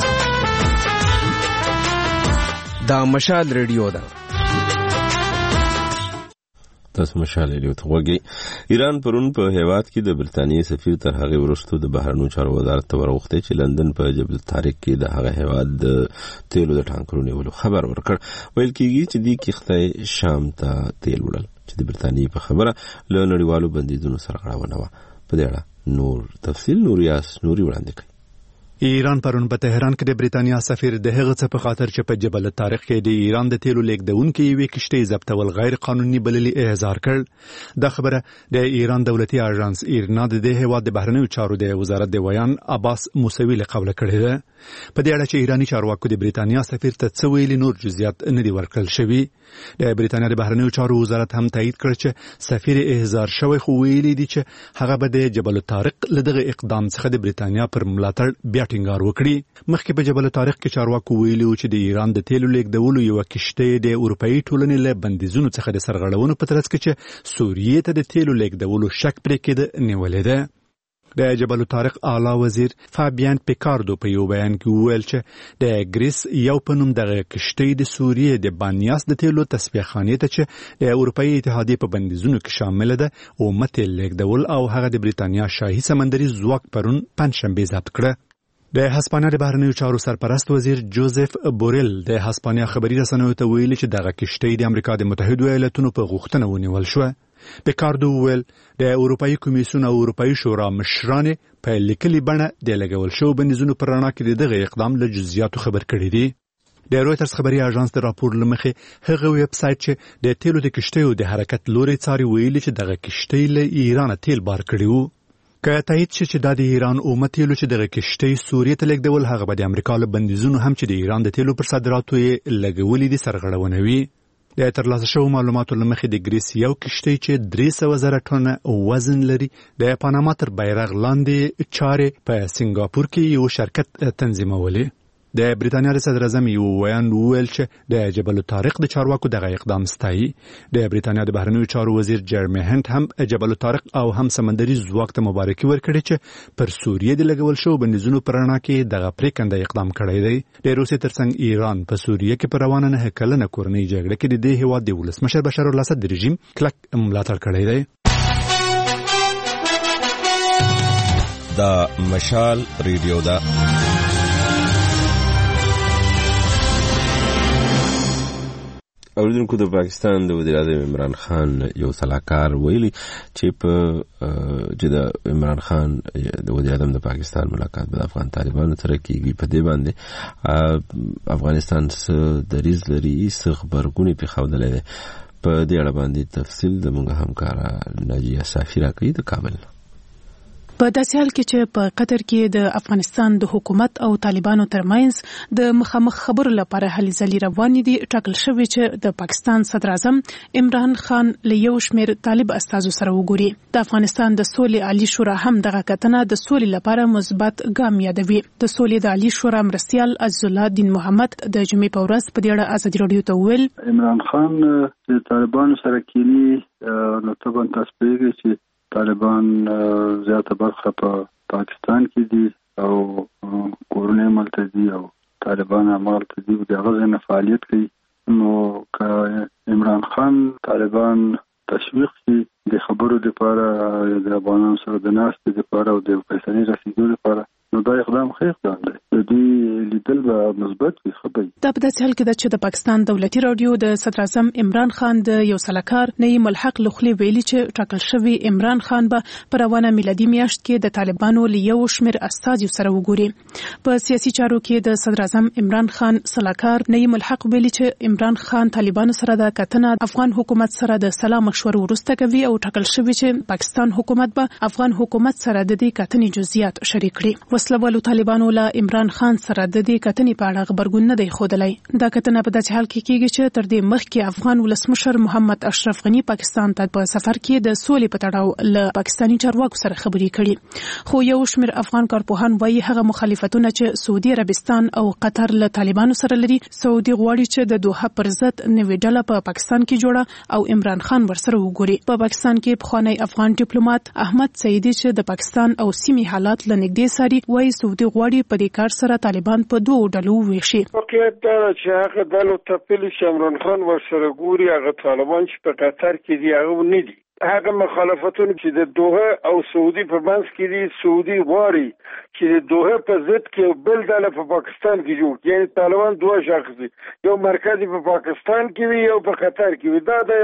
دا مشال ریډیو ده. تاسو مشال ریډیو ته وګورئ. ایران پرون په هیواد کې د برتانیې سفیر تر هغه وروسته د بهرنیو چارو وزارت ته ورغوښتي چې لندن په جبل طارق کې د هغه هیواد د تیلو د ټانکرو نیولو خبر ورکړ. ویل کېږي چې دې کښتۍ شام ته تیل وړل چې د برتانیې په خبره له نړیوالو بندیزونو سرغړونه وه. په دې اړه نور تفصیل نوریاس نوري وړاندې کوي. ایران پرون په تهران کې د بریتانیا سفیر د هغه څه په خاطر چې په جبل طارق کې د ایران د تیلو لیږدونکو یوې کشتۍ ضبطول غیر قانوني بللي احضار کړ. دا خبره د ایران دولتي اژانس ایرنا د دې هیواد د بهرنیو چارو د وزارت د ویان عباس موسوي له قوله کړې ده. په دې اړه چې ایرانی چارواکو د بریتانیا سفیر ته څه ویلي نور جزئیات نه دي ورکړل شوي. د بریتانیا د بهرنیو چارو وزارت هم تایید کړ چې سفیر احضار شوی خو ویلي دي چې هغه به د جبل الطارق له دغه اقدام څخه د بریتانیا پر ملاتړ بیا ټینګار وکړي. مخکې په جبل الطارق کې چارواکو ویلي چې د ایران د تیلو لیږدولو یو کشته د اروپאי ټولنې له بندیزونو څخه د سرغړونو په ترڅ کې چې سوریې ته د تیلو لیږدولو شک پرې کېده نیولې ده. د جبل الطارق اعلی وزیر فابیان پیکاردو په یو بیان کې وویل چې د ګریس یو په نوم دغه کشتۍ د سوریې د بانیاس د تیلو تصفیه خانې ته چې د اروپאי اتحادیې په بندیزونو کې شامل ده او متل لیږدول او هغه د بریتانیا شاهي سمندري ځواک پرون پنځشنبه ضبط کړه. د هسپانیا د بهرنیو چارو سرپرست وزیر جوزف بوریل د هسپانیا خبري رسنیو ته ویلي چې دغه کشتۍ د امریکا د متحده ایالاتونو په غوښتنه ونیول شوه. پیکاردو ویل د اروپאי کمیسیون او اروپאי شورا مشران په لیکلي بڼه د لګول شو بندیزونو پر رڼا کې دغه اقدام له جزئیاتو خبر کړي دي. د رويټرز خبري اژانس د راپور لمخې هغه ویب سټ چې د تیلو د کشتیو د حرکت لوري څاري ویلي چې دغه کشتۍ له ایران تیل بار کړي وو. که تایید شي چې د ایران او متیلو چې دغه کشتۍ سوریې ته لیږدول هغه به د امریکا له بندیزونو هم چې د ایران د تیلو پر صادراتو یې لګولې دي سرغړونه وي. د ترلاسه شوو معلوماتو له مخې د ګریس یو کشتۍ چې درې سوه زره ټنه وزن لري د پاناما تر بیرغ لاندې چارې په سنگاپور کې یو شرکت تنظیمولې. د بریتانیا د صدر اعظم یو ویان ویل چې د جبل الطارق د چارواکو دغه اقدام ستایي. د بریتانیا د بهرنیو چارو وزیر جرمی هنت هم جبل الطارق او هم سمندري ځواک ته مبارکي ورکړي چې پر سوریې د لګول شو بندیزونو پر رڼا کې دغه پریکنده اقدام کړی دی. د روسیې ترڅنګ ایران په سوریې کې پر روانه نه کلنه کورنۍ جګړه کې د دې هیواد د ولسمشر بشار الاسد د رژیم کلک ملاتړ کړی دی. دا مشال ریډیو دا اوریدونکو. د پاکستان د وزیر اعظم عمران خان یو سلاکار ویلي چې په چې د عمران خان د وزیر اعظم د پاکستان ملاقات به افغان طالبانو سره کیږي. په دې باندې افغانستان څه دریځ لري څه خبرګونې په خوندلې ده. په دې اړه باندې تفصیل د موږ همکار ناجیه صافی راکوي د کابل. په داسې حال کې چې په قطر کې د افغانستان د حکومت او طالبانو ترمنځ د مخامخ خبرو لپاره هلې ځلې روانې دي، ټاکل شوی چې د پاکستان صدر اعظم عمران خان له یو شمېر طالب استازو سره وګوري. د افغانستان د سولې عالی شورا هم دغه کتنه د سولې لپاره مثبت ګام یادوي. د سولې د عالی شورا مرستیال عزیز الله دین محمد د جمعې په ورځ په دې اړه ازادي راډیو ته وویل عمران خان د طالبانو سره کینی نو طبعا تاسو پیږئ چې طالبان زیاته برخه په پاکستان کې دي او کورونه ملته دي او طالبان عملته دي د هغه نه فعالیت کوي. نو که عمران خان طالبان تشویق کړي د خبرو لپاره د افغانانو سره د ناستې لپاره او د فیصلې رسیدو لپاره نو دا اقدام ښه اقدام دی. د دې لیدل به مثبت وي ښه دی. دا په داسې حال کې ده چې د پاکستان دولتي راډیو د صدر اعظم عمران خان د یو سلاکار نعیم الحق لخوا ویلي چې ټاکل شوی عمران خان به په روانه میلادي میاشت کې د طالبانو له یو شمېر استازو سره وګوري. په سیاسي چارو کې د صدر اعظم عمران خان سلاکار نعیم الحق ویلي چې عمران خان طالبانو سره د کتنه افغان حکومت سره د سلا مشورو وروسته کوي او ټاکل شوی چې پاکستان حکومت به افغان حکومت سره د دې کتنې جزئیات شریک کړي. وسلوالو طالبانو له عمران خان سره د دې کتنې په اړه خبرګون نه دی ښودلی. دا کتنه په داسې حال کې کېږي چې تر دې مخکې افغان ولسمشر محمد اشرف غني پاکستان ته په سفر کې د سولې په تړاو له پاکستاني چارواکو سره خبرې کړي. خو یو شمېر افغان کارپوهان وایي هغه مخالفتونه چې سعودي عربستان او قطر له طالبانو سره لري، سعودي غواړي چې د دوحه پر ضد نوې ډله په پاکستان کې جوړه او عمران خان ورسره وګوري. په پاکستان کې پخوانی افغان ډیپلوماټ احمد سعیدي چې د پاکستان او سیمې حالات له نږدې څاري وایي سعودي غواړي په دې کار سره طالبان په دوه ډلو ویشي. واقعیت دا چې هغه ډلو ته پلی چې عمران خان ورسره ګوري هغه طالبان چې په قطر کې دي هغه نه دي. هغه مخالفتونه چې د دوحه او سعودي په منځ کې دي، سعودي غواړي چې د دوحه په ضد کې بل ډله په پاکستان کې جوړ کړي. یعنې طالبان دوه شاخص دي، یو مرکزي په پاکستان کې وي یو په قطر کې وي. دا د یو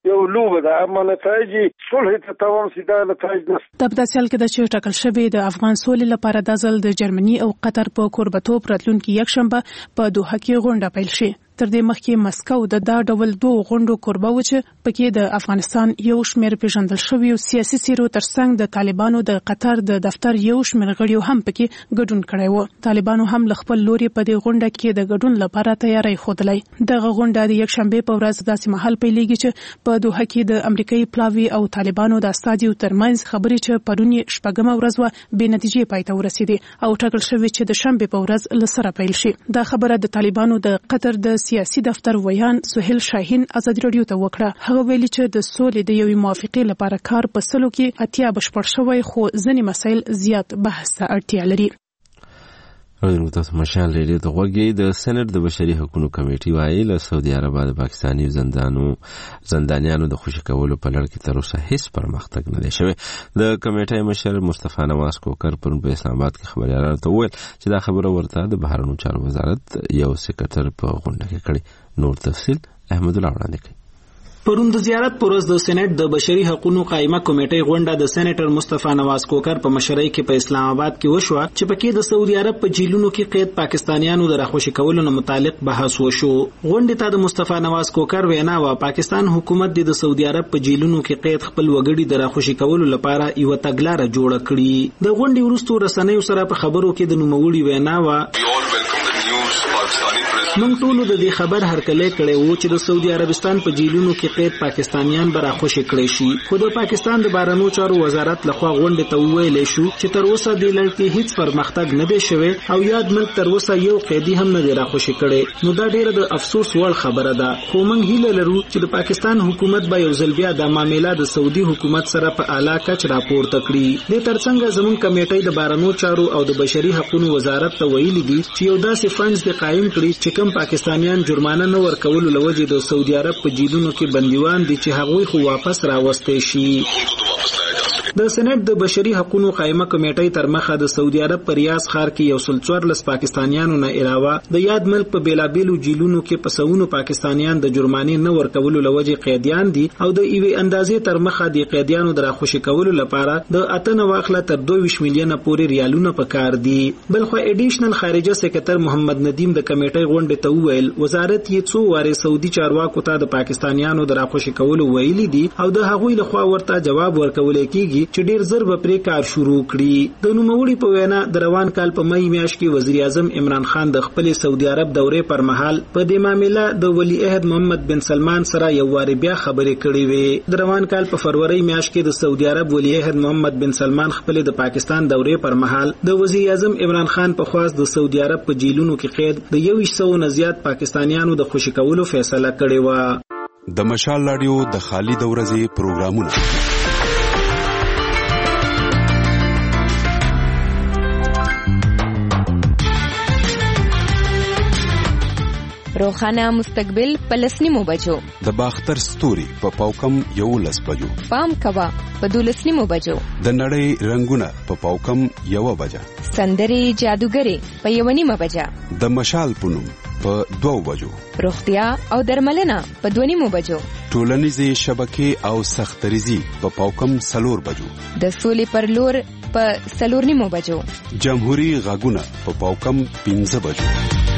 یو لوبه ده، اما نتایج صلح ته تمام سي دا نتایج نه. د بداسي حال کې د چې ټاکل شوی د افغان سولې لپاره د ځل د جرمني او قطر په کوربتوب راتلونکي یکشنبه په دوحه کې غونډه پیل شي. تر دې مخکې مسکو د دا ډول دوه غونډو کوربه و چې پکې د افغانستان یو شمېر پیژندل شوی او سیاسي سیرو ترڅنګ د طالبانو د قطر د دفتر یو شمېر غړي هم پکې ګډون کړی و. طالبانو هم ل خپل لوري په دې غونډه کې د ګډون لپاره تیاری ښودلې. دغه غونډه د یکشنبه په ورځ داسې مهال پیلېږي چې په دوحه کې د امریکایي پلاوی او طالبانو د استادیو ترمنځ خبرې چې پرونی شپږمه ورځ و بې نتیجې پای ته ورسېدې او ټاکل شوی چې د شنبه په ورځ لسره پیل شي. دا خبره د طالبانو د قطر د سیاسي دفتر ویان سهیل شاهین ازادي رادیو ته وکړه. هغه ویلي چې د سولې د یوې موافقې لپاره کار په سلو کې اتیا بشپړ شوی، خو ځینې مسایل زیات بحث ته اړتیا لري. راځو تاسو مشال ریډیو ته وګورئ. د سېنات د بشري حقوقو کمیټې وايي له سعودي عرب د پاکستاني زندانو زندانیانو د خوشي کولو په لړ کې تر اوسه هیڅ پرمختګ نه دی شوی. د کمیټې مشر مصطفی نواز کوکر پرون په اسلام آباد کې خبريالانو ته وویل چې دا خبره ورته د بهرنیو چارو وزارت یو سکرټر په غونډه کې کړې. نور تفصیل احمد الله وړاندې کوي. پرون د زیارت پروز د سېنات د بشري حقوقو قائمه کمیټې غونډه د سېنیټر مصطفی نواز کوکر په مشرۍ کې په اسلام آباد کې وشوه چې پکې د سعودي عرب په جیلونو کې قید پاکستانیانو د راخوشي کولو نه متعلق بحث وشو. غونډې ته د مصطفی نواز کوکر وینا و پاکستان حکومت د سعودي عرب په جیلونو کې قید خپل وګړي د راخوشي کولو لپاره یو تګلارې جوړه کړې. د غونډې وروسته رسنیو سره په خبرو کې د نوموړي وینا و موږ ټول د دې خبر هرکلی کړی وو چې د سعودي عربستان په جیلونو کې قید پاکستانیان به راخوشي کړی شي، خو د پاکستان د بهرنیو چارو وزارت لخوا غونډې ته وویلی شو چې تر اوسه دې لړ کې هیڅ پرمختګ نه دی شوی او یاد ملک تر اوسه یو قیدي هم نه دی راخوشي کړی. نو دا ډیره د افسوس وړ خبره ده، خو موږ هیله لرو چې د پاکستان حکومت به یو ځل بیا د معاملې د سعودي حکومت سره په اعلی کچ راپورته کړي. د ترڅنګ زموږ کمیټې د بهرنیو چارو او د بشري حقوقو وزارت ته ویلي دي چې یو داسې فنډز د قائم کړي چې کوم پاکستانیان جرمانه نه ورکول لوجې د سعودي عرب په جیلونو کې بندیوان دي چې هغوی خو واپس راوستي شي. د سېنات د بشري حقوقو قائمه کمیټې تر مخه د سعودي عرب په ریاض ښار کې یو سل څوارلس پاکستانیانو نه علاوه د یاد ملک په بیلابیلو جیلونو کې په سونو پاکستانیان د جرمانې نه ورکول لوجې قیدیان دي او د ایوې اندازې تر مخه د قیدیانو د راخوشي کولو لپاره د اتنه واخله تر دوه میلیونه پورې ریالونه پکار دي. بلخو اډیشنل خارجه سکرټر محمد ندیم د کمیټې غونډې ته وویل وزارت یې څو واره سعودي چارواکو ته د پاکستانیانو د راخوشي کولو ویلي دي او د هغوی لخوا ورته جواب ورکول کیږي چې ډیر زر به پرې کار شروع کړي. د نوموړي په وینا د روان کال په مې میاشت کې وزیر اعظم عمران خان د خپل سعودي عرب دورې پر مهال په دې معاملې د ولی عہد محمد بن سلمان سره یو واری بیا خبرې کړې وې. د روان کال په فروری میاشت کې د سعودي عرب ولی عہد محمد بن سلمان خپل د پاکستان دورې پر مهال د وزیر اعظم عمران خان په خواست د سعودي عرب په جیلونو کې قید د یو سو نه زیات پاکستانیانو د خوشي کولو فیصله کړې و. د مشال رادیو د خالي د ورځې پروګرامونه روخانه مستقبل پلسنیمو بجو د باختر ستوري په پاوکم یو لس بجو پام کوا په دولسنیمو بجو د نړۍ رنگونه په پاوکم یو بجا سندري جادوګری په یو نیمه بجا د مشال پونم په دوه بجو روغتیا او درملنه په دوه نیمو بجو ټولنیزې شبکې او سختريزي په پاوکم سلور بجو د سولې پر لور په سلور نیمو بجو جمهوریت غاګونه په پاوکم پنځه بجو.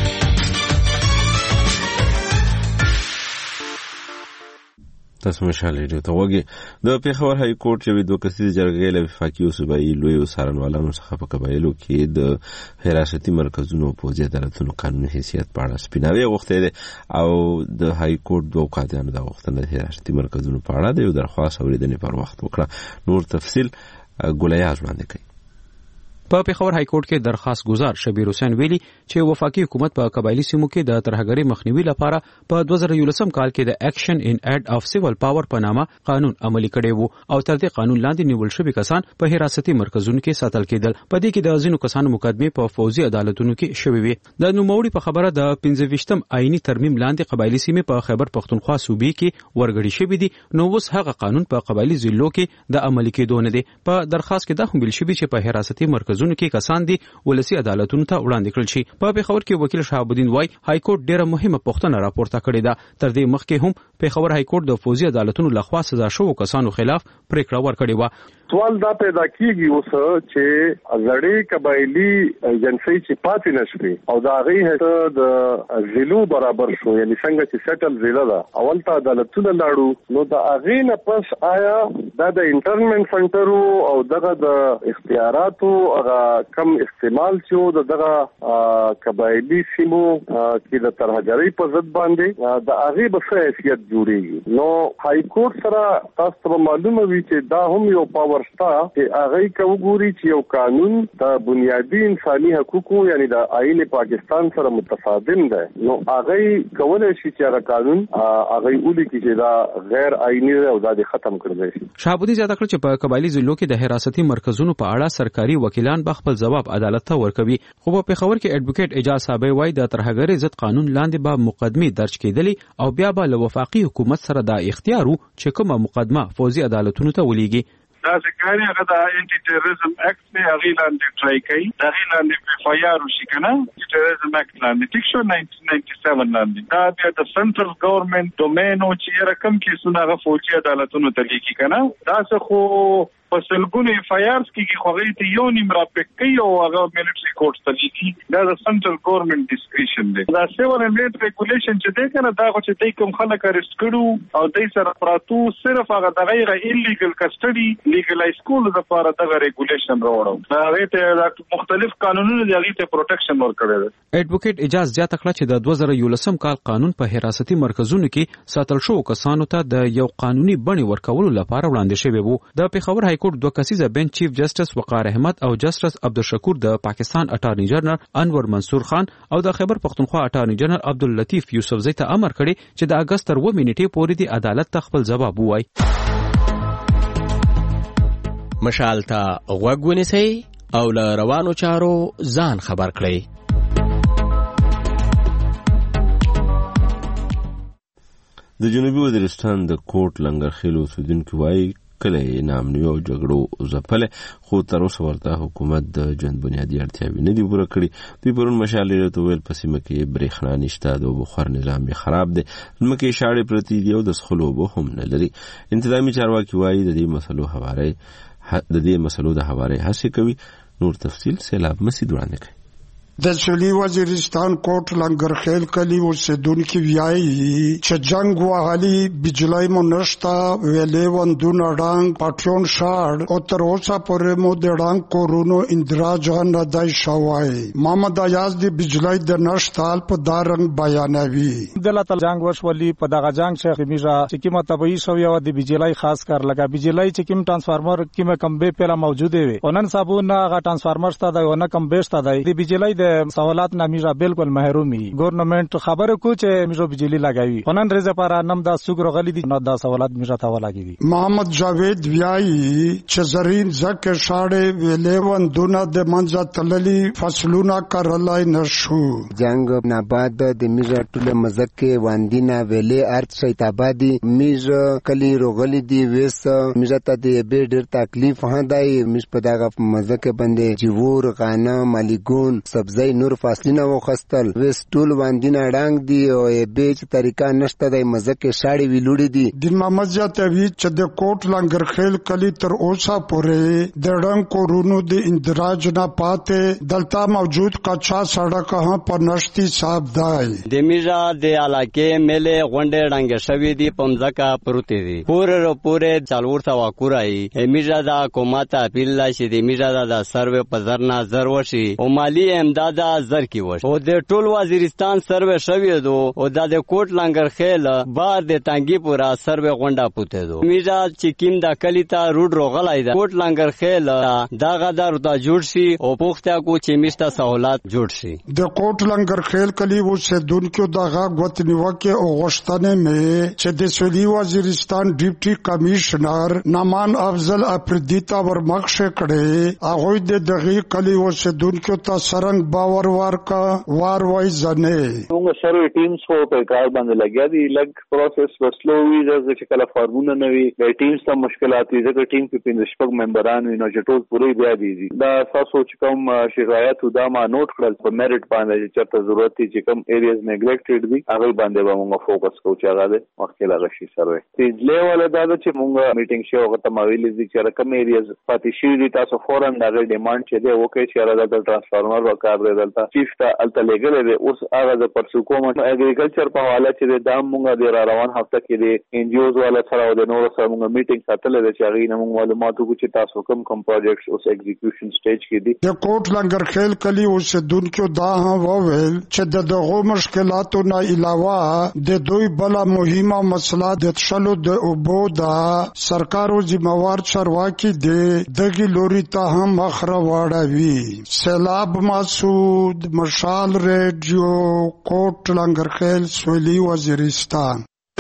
تاسو مشال ریډیو ته وګورئ. د پیښور های کورټ یوې دوه کسیزې جرګې له وفاقي او صوبایي لویو څارنوالانو څخه په قبایلو کې د حراستي مرکزونو او پوځي عدالتونو قانوني حیثیت په اړه سپیناوی غوښتې ده او د های کورټ دوه قاضیانو د غوښتنې د حراستي مرکزونو په اړه د یو درخواست اورېدنې پر وخت وکړه. نور تفصیل ګولیاز وړاندې کوي. په پیښور های کورټ کې درخواست گزار شبیر حسین ویلي چې وفاقي حکومت په قبایلی سیمو کې د ترهګرۍ مخنیوي لپاره په دوه زره یولسم کال کې د اکشن ان ایډ اف سیول پاور په نامه قانون عملي کړی وو او تر دې قانون لاندې نیول شوي کسان په حراستي مرکزونو کې ساتل کېدل. په دې کې د ځینو کسانو مقدمې په فوزي عدالتونو کې شوې وي. د نوموړي په خبره د پنځه ویشتم آئینی ترمیم لاندې قبایلی سیمې په خیبر پختونخوا صوبې کې ورګړي شوې دي. نو اوس هغه قانون په قبایلی ضلعو کې د عملي کېدو نه دی. په درخواست کې دا هم ویل شوی چې په حراستي مرکز مرکزونو کې کسان دي ولسی عدالتونو ته وړاندې کړل شي. په پیښور کې وکیل شهاب الدین وای های کورټ ډیره مهمه پوښتنه راپورته کړې ده. تر دې مخکې هم پیښور های کورټ د فوزي عدالتونو لخوا سزا شوو کسانو خلاف پریکړه ورکړې و. سوال دا پیدا کیږي اوس چې زړې قبایلی ایجنسی چې پاتې نشوي او دا غي هته د ضلعو برابر شو، یعنی څنګه چې سټل ضلع ده اول ته عدالتونه لاړو، نو دا غي نه پس آیا دا د انټرنمنت سنټر او دغه د اختیاراتو هغه کم استعمال چې دغه قبایلی سیمو کې د ترهګری په ضد باندې دا غي به څه حیثیت جوړیږي. نو های کورټ سره تاسو ته معلومه وي چې دا هم یو پاور ورستا چې هغه کوګوري چې یو قانون د بنیادی انساني حقوقو یعنی د آئین پاکستان سره متصادم ده، نو هغه کولای شي چې هغه قانون هغه ولي چې دا غیر آئینی او دا ختم کړی شي. شهابودی زیاته کړ چې په قبایلی ضلعو کې د حراستی مرکزونو په اړه سرکاري وکیلان به خپل ځواب عدالت ته ورکوي. خو په پیښور کې اډوکیټ اجاز صاحب وایي د ترهګری ضد قانون لاندې به مقدمه درج کېدلې او بیا به له وفاقي حکومت سره د اختیارو چې کومه مقدمه فوزي عدالتونو ته ولېږي. دا ځکه هغه د انټي ټیرریزم اکټ نه هغه لاندې ټرای کوي، دا هغه لاندې اف آی آر وشي کنه انټي ټیرریزم اکټ لاندې ټیک شو ناینټین ناینټي سیون لاندې دا بیا د سنټرل ګورنمنت ډومین او چې رقم کې سونه هغه فوجي عدالتونو ته لیکي کنه دا څه خو په سلګونو اف آی آرز کې خوغې ته یو نیم را پک کوي او هغه ملټري کورټ ته لیکي، دا د سنټرل ګورنمنت ډیسکریشن دی. دا سیول اینډ ریټ ریګولیشن چې دی کنه دا چې دوی کوم خلک اریسټ کړو او دوی سره پراتو صرف هغه د غیر ایلیګل کسټډي لیګلایز کول لپاره دغه ریګولیشن راوړو، دا هغه ته مختلف قانونونه دی هغه ته پروټیکشن ورکړي دی. اډوکیټ اجاز زیاته کړه چې د دوه زره یولسم کال قانون په حراستی مرکزونو کې ساتل شو کسانو ته د یو قانوني بڼې ورکولو لپاره وړاندې شوی وو. د پیښور های کورټ دوه کسیزه بنچ چیف جسټس وقار احمد او جسټس عبدالشکور د پاکستان اټارنی جنرال انور منصور خان او د خیبر پختونخوا اټارنی جنرال عبداللطیف یوسفزئی ته امر کړی چې د اگست تر اووه نیټې پورې د عدالت ته خپل ځواب ووایي. مشال ته غوږ ونیسئ او له روانو چارو ځان خبر کړئ. د جنوبي وزیرستان د کوټ لنګرخیل اوسیدونکي وایي کله یې نامنیو او جګړو ځپلې خو تر اوسه ورته حکومت د ژوند بنیادي اړتیاوې نه دي پوره کړي. دوی پرون مشال ته ویل په سیمه کې برېښنا نشته، د بخار نظام یې خراب دی، ځمکې شاړې پرتې دي او د څښلو اوبه هم نه لري. انتظامي چارواکي وایي د دې مسلو هواری د دې مسلو د هواری هڅې کوي. نور تفصیل سیلاب مسید وړاندې کوي. د سویلي وزیرستان کوټ لنګرخیل کلی اوسیدونکي وایي چې جنگ وهلي بجلی مو نشته، ویلې وندونه ډانګ پټیون شاړ او تر اوسه پورې مو د ډانګ کورونو اندراج نه دی شوی. محمد ایاز د بجلی د نشتال په دارنګ بیانوي. دلته جنگ وشولي په دغه جنگ شیخ میرا چې کومه طبيعي شو یو د بجلی خاص کار لگا بجلی چې کوم ترانسفارمر کومه کم به پیله موجوده وي اونن صابون هغه ترانسفارمر ستاسو دی ونه کم به ستاسو دی د بجلی د سہولات نه میرا بالکل محرومي. ګورنمنت خبره کو چې میرا بجلی لګاوي ونن رزه پر نم دا سوګ غلي دي نو دا سہولات میرا ته ولاګي. محمد جاوید ویاي چې زرین زکه شاړې ویلې وندونه د منځه تللي فصلونه کارلای نشو. جنگ نه بعد د میرا ټوله مزکه واندینا ویلې ارت شیتابادي میرا کلی روغلي دي وېس میرا ته د به ډیر تکلیف هداي مش په دغه مزکه باندې جوور غانه مالیګون سبزی نور فاصلینه وخستل وس ټول باندې ډنګ دی او بیچ طریقہ نشته د مزکه شاړې ویلوړي دي. د محمد جاتوی چې د کوټ لنګرخیل کلی تر اوسه پورې د ډنګ کورونو د اندراج نه پاتې دلته موجود کچا سړک هم پر نشتی صاحب دی. د میرا د علاقې ملې غونډې ډنګ شوی دی پمزکا پروتې دي پورې پورې چالور تا واکورای میرا دا کوماته اپیل شي د میرا دا سروې په زرنا زر وشي او مالی امداد زر کی وش او د ټول وزیرستان سروې شوی دو او د کوټ لنګرخیل بار د تانګي پورا سروې غونډه پوته دو میرا چې کیم دا کلیتا روډ روغلای دا کوټ لنګرخیل دا غدار دا جوړ شي او پوښتنه کو چې میشته سہولات جوړ شي. د کوټ لنګرخیل کلی و سیدونکو دغه غوت نیوکه او غشتنه مې چې د سویلي وزیرستان ډیپټي کمشنر نامان افضل افریدی تا ورمخ کړي هغه د دغه کلی و سیدونکو ته سرنګ باور ورکا وار وای ځنه موږ سره ټیمز خو په کار باندې لګیا دي لګ پروسس وسلو وی د چې کله فارمونه نوي د ټیمز ته مشکلات دي د ټیم کې پنځه شپږ ممبران وي نو چې ټول پوره بیا دي دا تاسو چې کوم شکایت ودا ما نوٹ کړل په میرټ باندې چې چرته ضرورت دي چې کوم ایریاز نیګلیکټډ دي هغه باندې به موږ فوکس کوو چې هغه د وخت لا غشي سره چې لیول دا چې موږ میټینګ شو هغه ته ماویل دي چې کوم ایریاز پاتې شي دي تاسو فورن دا ډیماند چې دی وکړي چې هغه د ترانسفارمر وکړ دی دلته چیف ته الته لګل دی اوس هغه د پرسو کوم اګریکلچر په حواله چې د موږ د روان هفته کې د ان جی اوز والا سره د نور سره موږ میټینګ ساتل دي چې هغه موږ معلومات وکړو چې تاسو کوم کوم پروجیکټس اوس ایگزیکیوشن سټیج کې دي د کوټ لنګر خیل کلی اوسیدونکو دا هم وویل چې د دغه مشکلاتو نه علاوه د دوی بل مهمه مسله د تشلو د اوبو دا سرکارو ذمہوار چارواکي دي دغه لوري ته هم مخره واړوي سیلاب مسعود مشال ریډیو کوټ لنګر خیل سویلی وزیرستان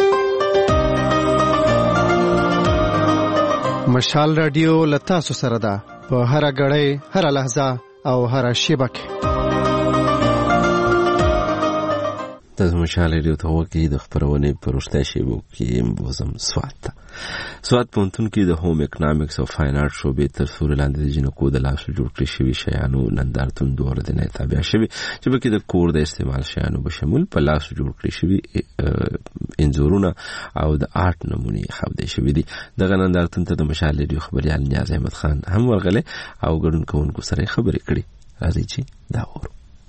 مشال رادیو لتا سو سره ده په هر غړې هر لحظه او هر شیبه کې تاسو مشال رادیو ته وګورئ د خبرونه پروشته شیبو کې بوزم سوات سوات پونتون کې د هوم اکونومکس او فاین آرټ شوبې تر سوري لاندې د جنکو د لاسو جوړ کړی شوی شیانو نندارتون دوره د نه تابع شوی چې به کې د کور د استعمال شیانو به شمول په لاسو جوړ کړی شوی انځورونه او د آرټ نمونه خوده شوی دي د نندارتون ته د مشال رادیو خبريال نیاز احمد خان هم ورغله او ګډون کوونکو سره خبرې کړې راځي چې دا ورو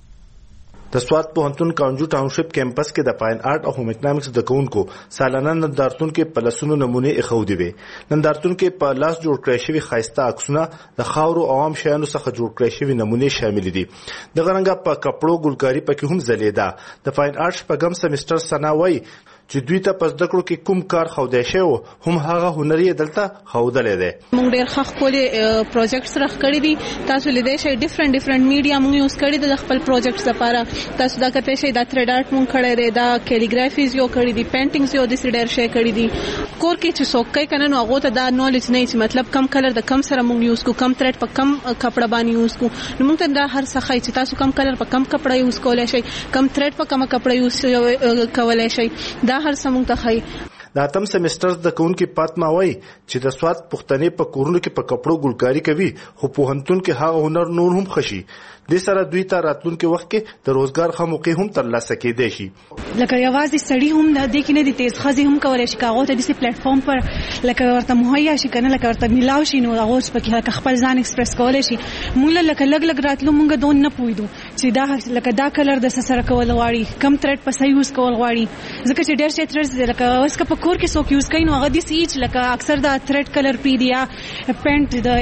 د سوات پوهنتون کانجو ټاونشپ کیمپس کې د فاین آرټ او هوم اکونومکس د کوونکو سالانه نندارتون کې پلسونو نمونه اخودي وي نندارتون کې په لاس جوړ کړی شوی خاصه عکسونه د خاورو عوام شیانو څخه جوړ کړی شوی نمونه شامل دي د غرنګ په کپړو ګلکاري پکې هم زلیدا د فاین آرټ شپږم سمستر سناوي چې دوی ته پس د کړو کې کوم کار خوده شي هم هغه هنري دلته خودلې ده موږ ډېر ښه خپل پروجیکټس راخ کړی دي تاسو لیدای شئ ډیفرنٹ ډیفرنٹ میډیا موږ یوز کړی د خپل پروجیکټس لپاره تاسو دا کته شئ دا تھریډ آرټ موږ کړی دی دا کیلیګرافیز یو کړی دي پینټینګز یو د سیډر شي کړی دي کور کې چې څوک کوي کنه نو هغه ته دا نالج نه چې مطلب کم کلر د کم سره موږ یوز کو کم تھریډ په کم کپڑا باندې یوز کو نو موږ ته دا هر څه خای چې تاسو کم کلر په کم کپڑا یوز کولای شئ کم تھریډ په کم کپڑا یوز کولای شئ دا هر څه موږ ته د اتم سمستر د کونکو پاتما وای چې د سواد پښتنې په کورونو کې په کپړو ګلکاري کوي خو پوهنتون کې هغه هنر نور هم خشي د سره دوی ته راتلونکو وخت کې د روزګار خموقي هم ترلاسه کېدای شي لکه یوازې سړی هم د دې کې نه دي تیز خزي هم کولای شي کاغه ته د سي پلیټ فارم پر لکه ورته مهیا شي کنه لکه ورته ملاو شي نو هغه په کې خپل ځان ایکسپریس کولای شي مونږ لکه لګ لګ راتلو مونږ دون نه پویدو چې دا لکه دا کلر د سره کول غواړي کم تھریډ په صحیح یوز کول غواړي ځکه چې ډېر شي تھریډز لکه اوس په کور کې څوک یوز کوي نو هغه د سیچ لکه اکثر دا تھریډ کلر پی دی یا پینټ د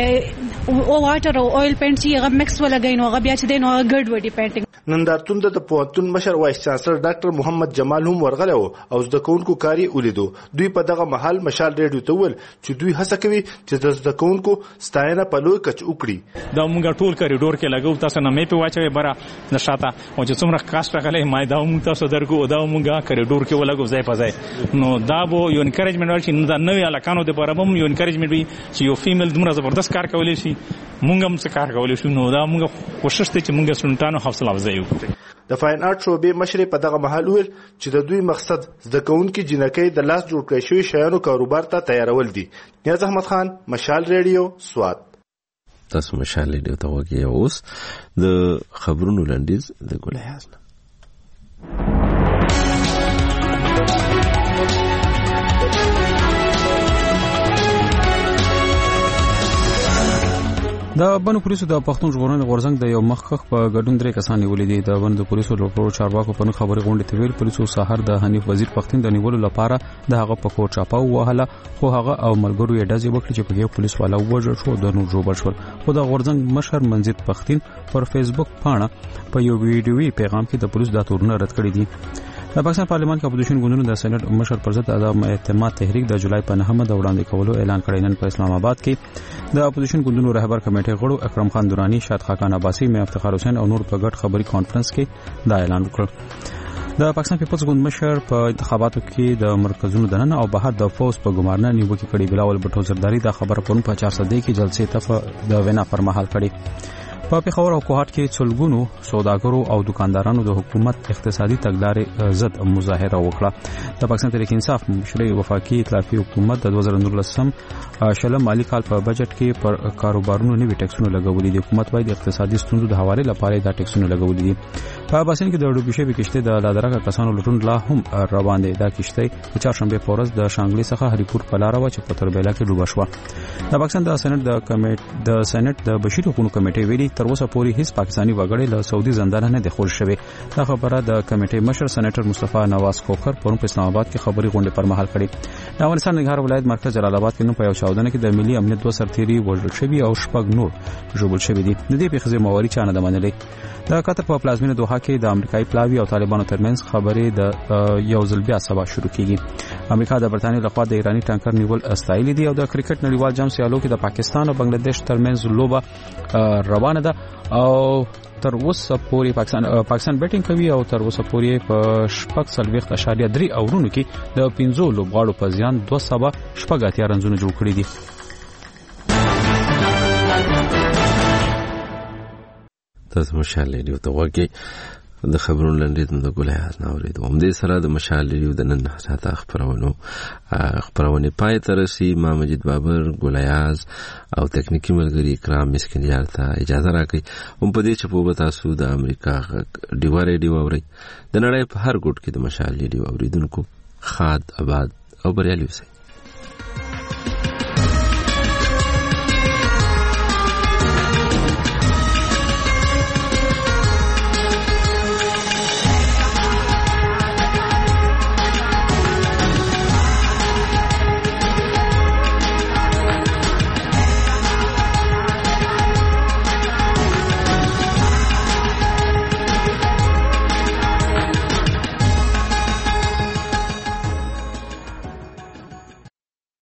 او واټر او اویل پینټ چې هغه مکس ولګای نو هغه بیا چې دی نو هغه ګډ وډي پینټینګ نندارتون د پوهنتون مشر وایس چانسلر ډاکټر محمد جمال هم ورغله او زده کوونکو کاری ولیدو دوی په دغه محل مشال ریډیو ته ول چې دوی هڅه کوي چې د زده کوونکو ستاینه په لوی کچ وکړي دا موږ ټول کوریډور کې لګو تاسو نه مې په واچوي برا نشاته او چې څومره کاست راغلی ما دا موږ تاسو درکو دا موږ کوریډور کې ولګو ځای په ځای نو دا بو یو انکریجمنت ورشي نو دا نوې علاقانو د لپاره هم یو انکریجمنت وي چې یو فیمیل دومره زبردست کار کولی شي موږ هم څه کار کولی شو نو دا موږ کوشش ته چې موږ سنټانو حوصله افزایي وکړو د فاین آرټ شوبې مشر په دغه محل ویل چې د دوی مقصد زده کوونکو جنکۍ د لاس جوړ کړی شوی شیانو کاروبار ته تیارول دي نیاز احمد خان مشال ریډیو سوات تاسو مشال ریډیو ته وګورئ اوس د خبرونو لنډیز د ګولایاز د بنو پولیسو د پښتون ژغورنې غورځنګ د یو مخکخ په ګډون درې کسان نیولې دي د بنو پولیسو لوکړو چارواکو په خبري غونډه ته ویل پولیسو سحر د حنیف وزیر پښتون د نیولو لپاره د هغه په کوټ چاپاو وهله خو هغه او ملګرو یې ډزې وکړي چې په یو پولیس والا وژل شو د نور جوړ شول خو د غورځنګ مشر منزید پښتون پر فیسبوک پاڼه په یو ویډیوي پیغام کې د پولیس د تورونه رد کړی دي د پاکستان پارلمان کې اپوزیشن ګوندونو د سېنات مشر پر ضد عدم اعتماد تحریک د جولای په نهمه د وړاندې کولو اعلان کړی نن په اسلام آباد کې د اپوزیشن ګوندونو رهبر کمیټې غړو اکرم خان دورانی شاد خاکان عباسی مې افتخار حسین او نور په ګډ خبري کانفرنس کې دا اعلان وکړ د پاکستان پیپلز ګوند مشر په انتخاباتو کې د مرکزونو دننه او بهر د فوز په ګمارنه نیوکه کړې بلاول بټو زرداری د خبره پرون په چار سده کې جلسې ته د وینا پر مهال کړي په پیښور او کوهاټ کې څلګونو سوداګرو او دکاندارانو د حکومت اقتصادي تګلارې ضد مظاهره وکړه. د پاکستان تحریک انصاف مشري وفاقي ائتلافي حکومت د دوه زره نولسم شلم مالی کال په بجټ کې پر کاروبارونو نوي ټیکسونه لګولي دي. حکومت باید اقتصادي ستونزو د حواله لپاره دا ټیکسونه لګولي دي. په باسن کې د ډوبې شوې کشته د لادرګه کسانو لټون لا هم روان دي. دا کشته د چهارشنبه په ورځ د شانګلي څخه هریپور په لار و چې په تربیلا کې ډوبه شو. د پاکستان د سېنات د کمیټې د سېنات د بشري حقوقو کمیټې ویلي تر اوسه پورې هیڅ پاکستاني وګړی له سعودي زندان نه د خول شوی. دا خبره د کمیټې مشر سېنیټر مصطفی نواز کوکر پرون په اسلام آباد کې خبري غونډه پر مهال کړې. د افغانستان نګهار ولایت مرکز جلال آباد کې نو په یو چاودنه کې د ملي امنیت دوه سرتيري وژل شوی او شپږ نور ژوبل شوی دي. د دې په خزه مواري چانه د منلې. د قطر په پلازمینه دوحه کې د امریکایي پلاوی او طالبانو ترمنځ خبرې د یو ځل بیا سبا شروع کیږي. امریکا د برتانیې لخوا د ایرانی ټانکر نیول استایلی دی او د کرکټ نړیوال جام سیالو کې د پاکستان او بنگلاديش ترمنځ لوبه روانه ده او تر اوسه پورې پاکستان پاکستان بیټینګ کوي او تر اوسه پورې په شپږ سلويخت اشاریه درې اورونو کې د پنځو لوبغاړو په زیان دوه سبا شپږ اتیا رنزونه جوړ کړي دي. تاسو مشال ریډیو ته وګورئ. د خبرونو لنډیز د ګولایاز نه اوریدو. هم دې سره د مشال ریډیو د نن ساعته خبرونو خبرونه پای ته رسي. ما مجید بابر ګولایاز او تکنیکی ملګری اکرام مسکینیار ته اجازه راکړي. هم په دې چې په تاسو د امریکا ډیوا ریډیو اوري د نړۍ په هر ګوټ کې د مشال ریډیو اوریدونکو خاد آباد او بریالي اوسئ.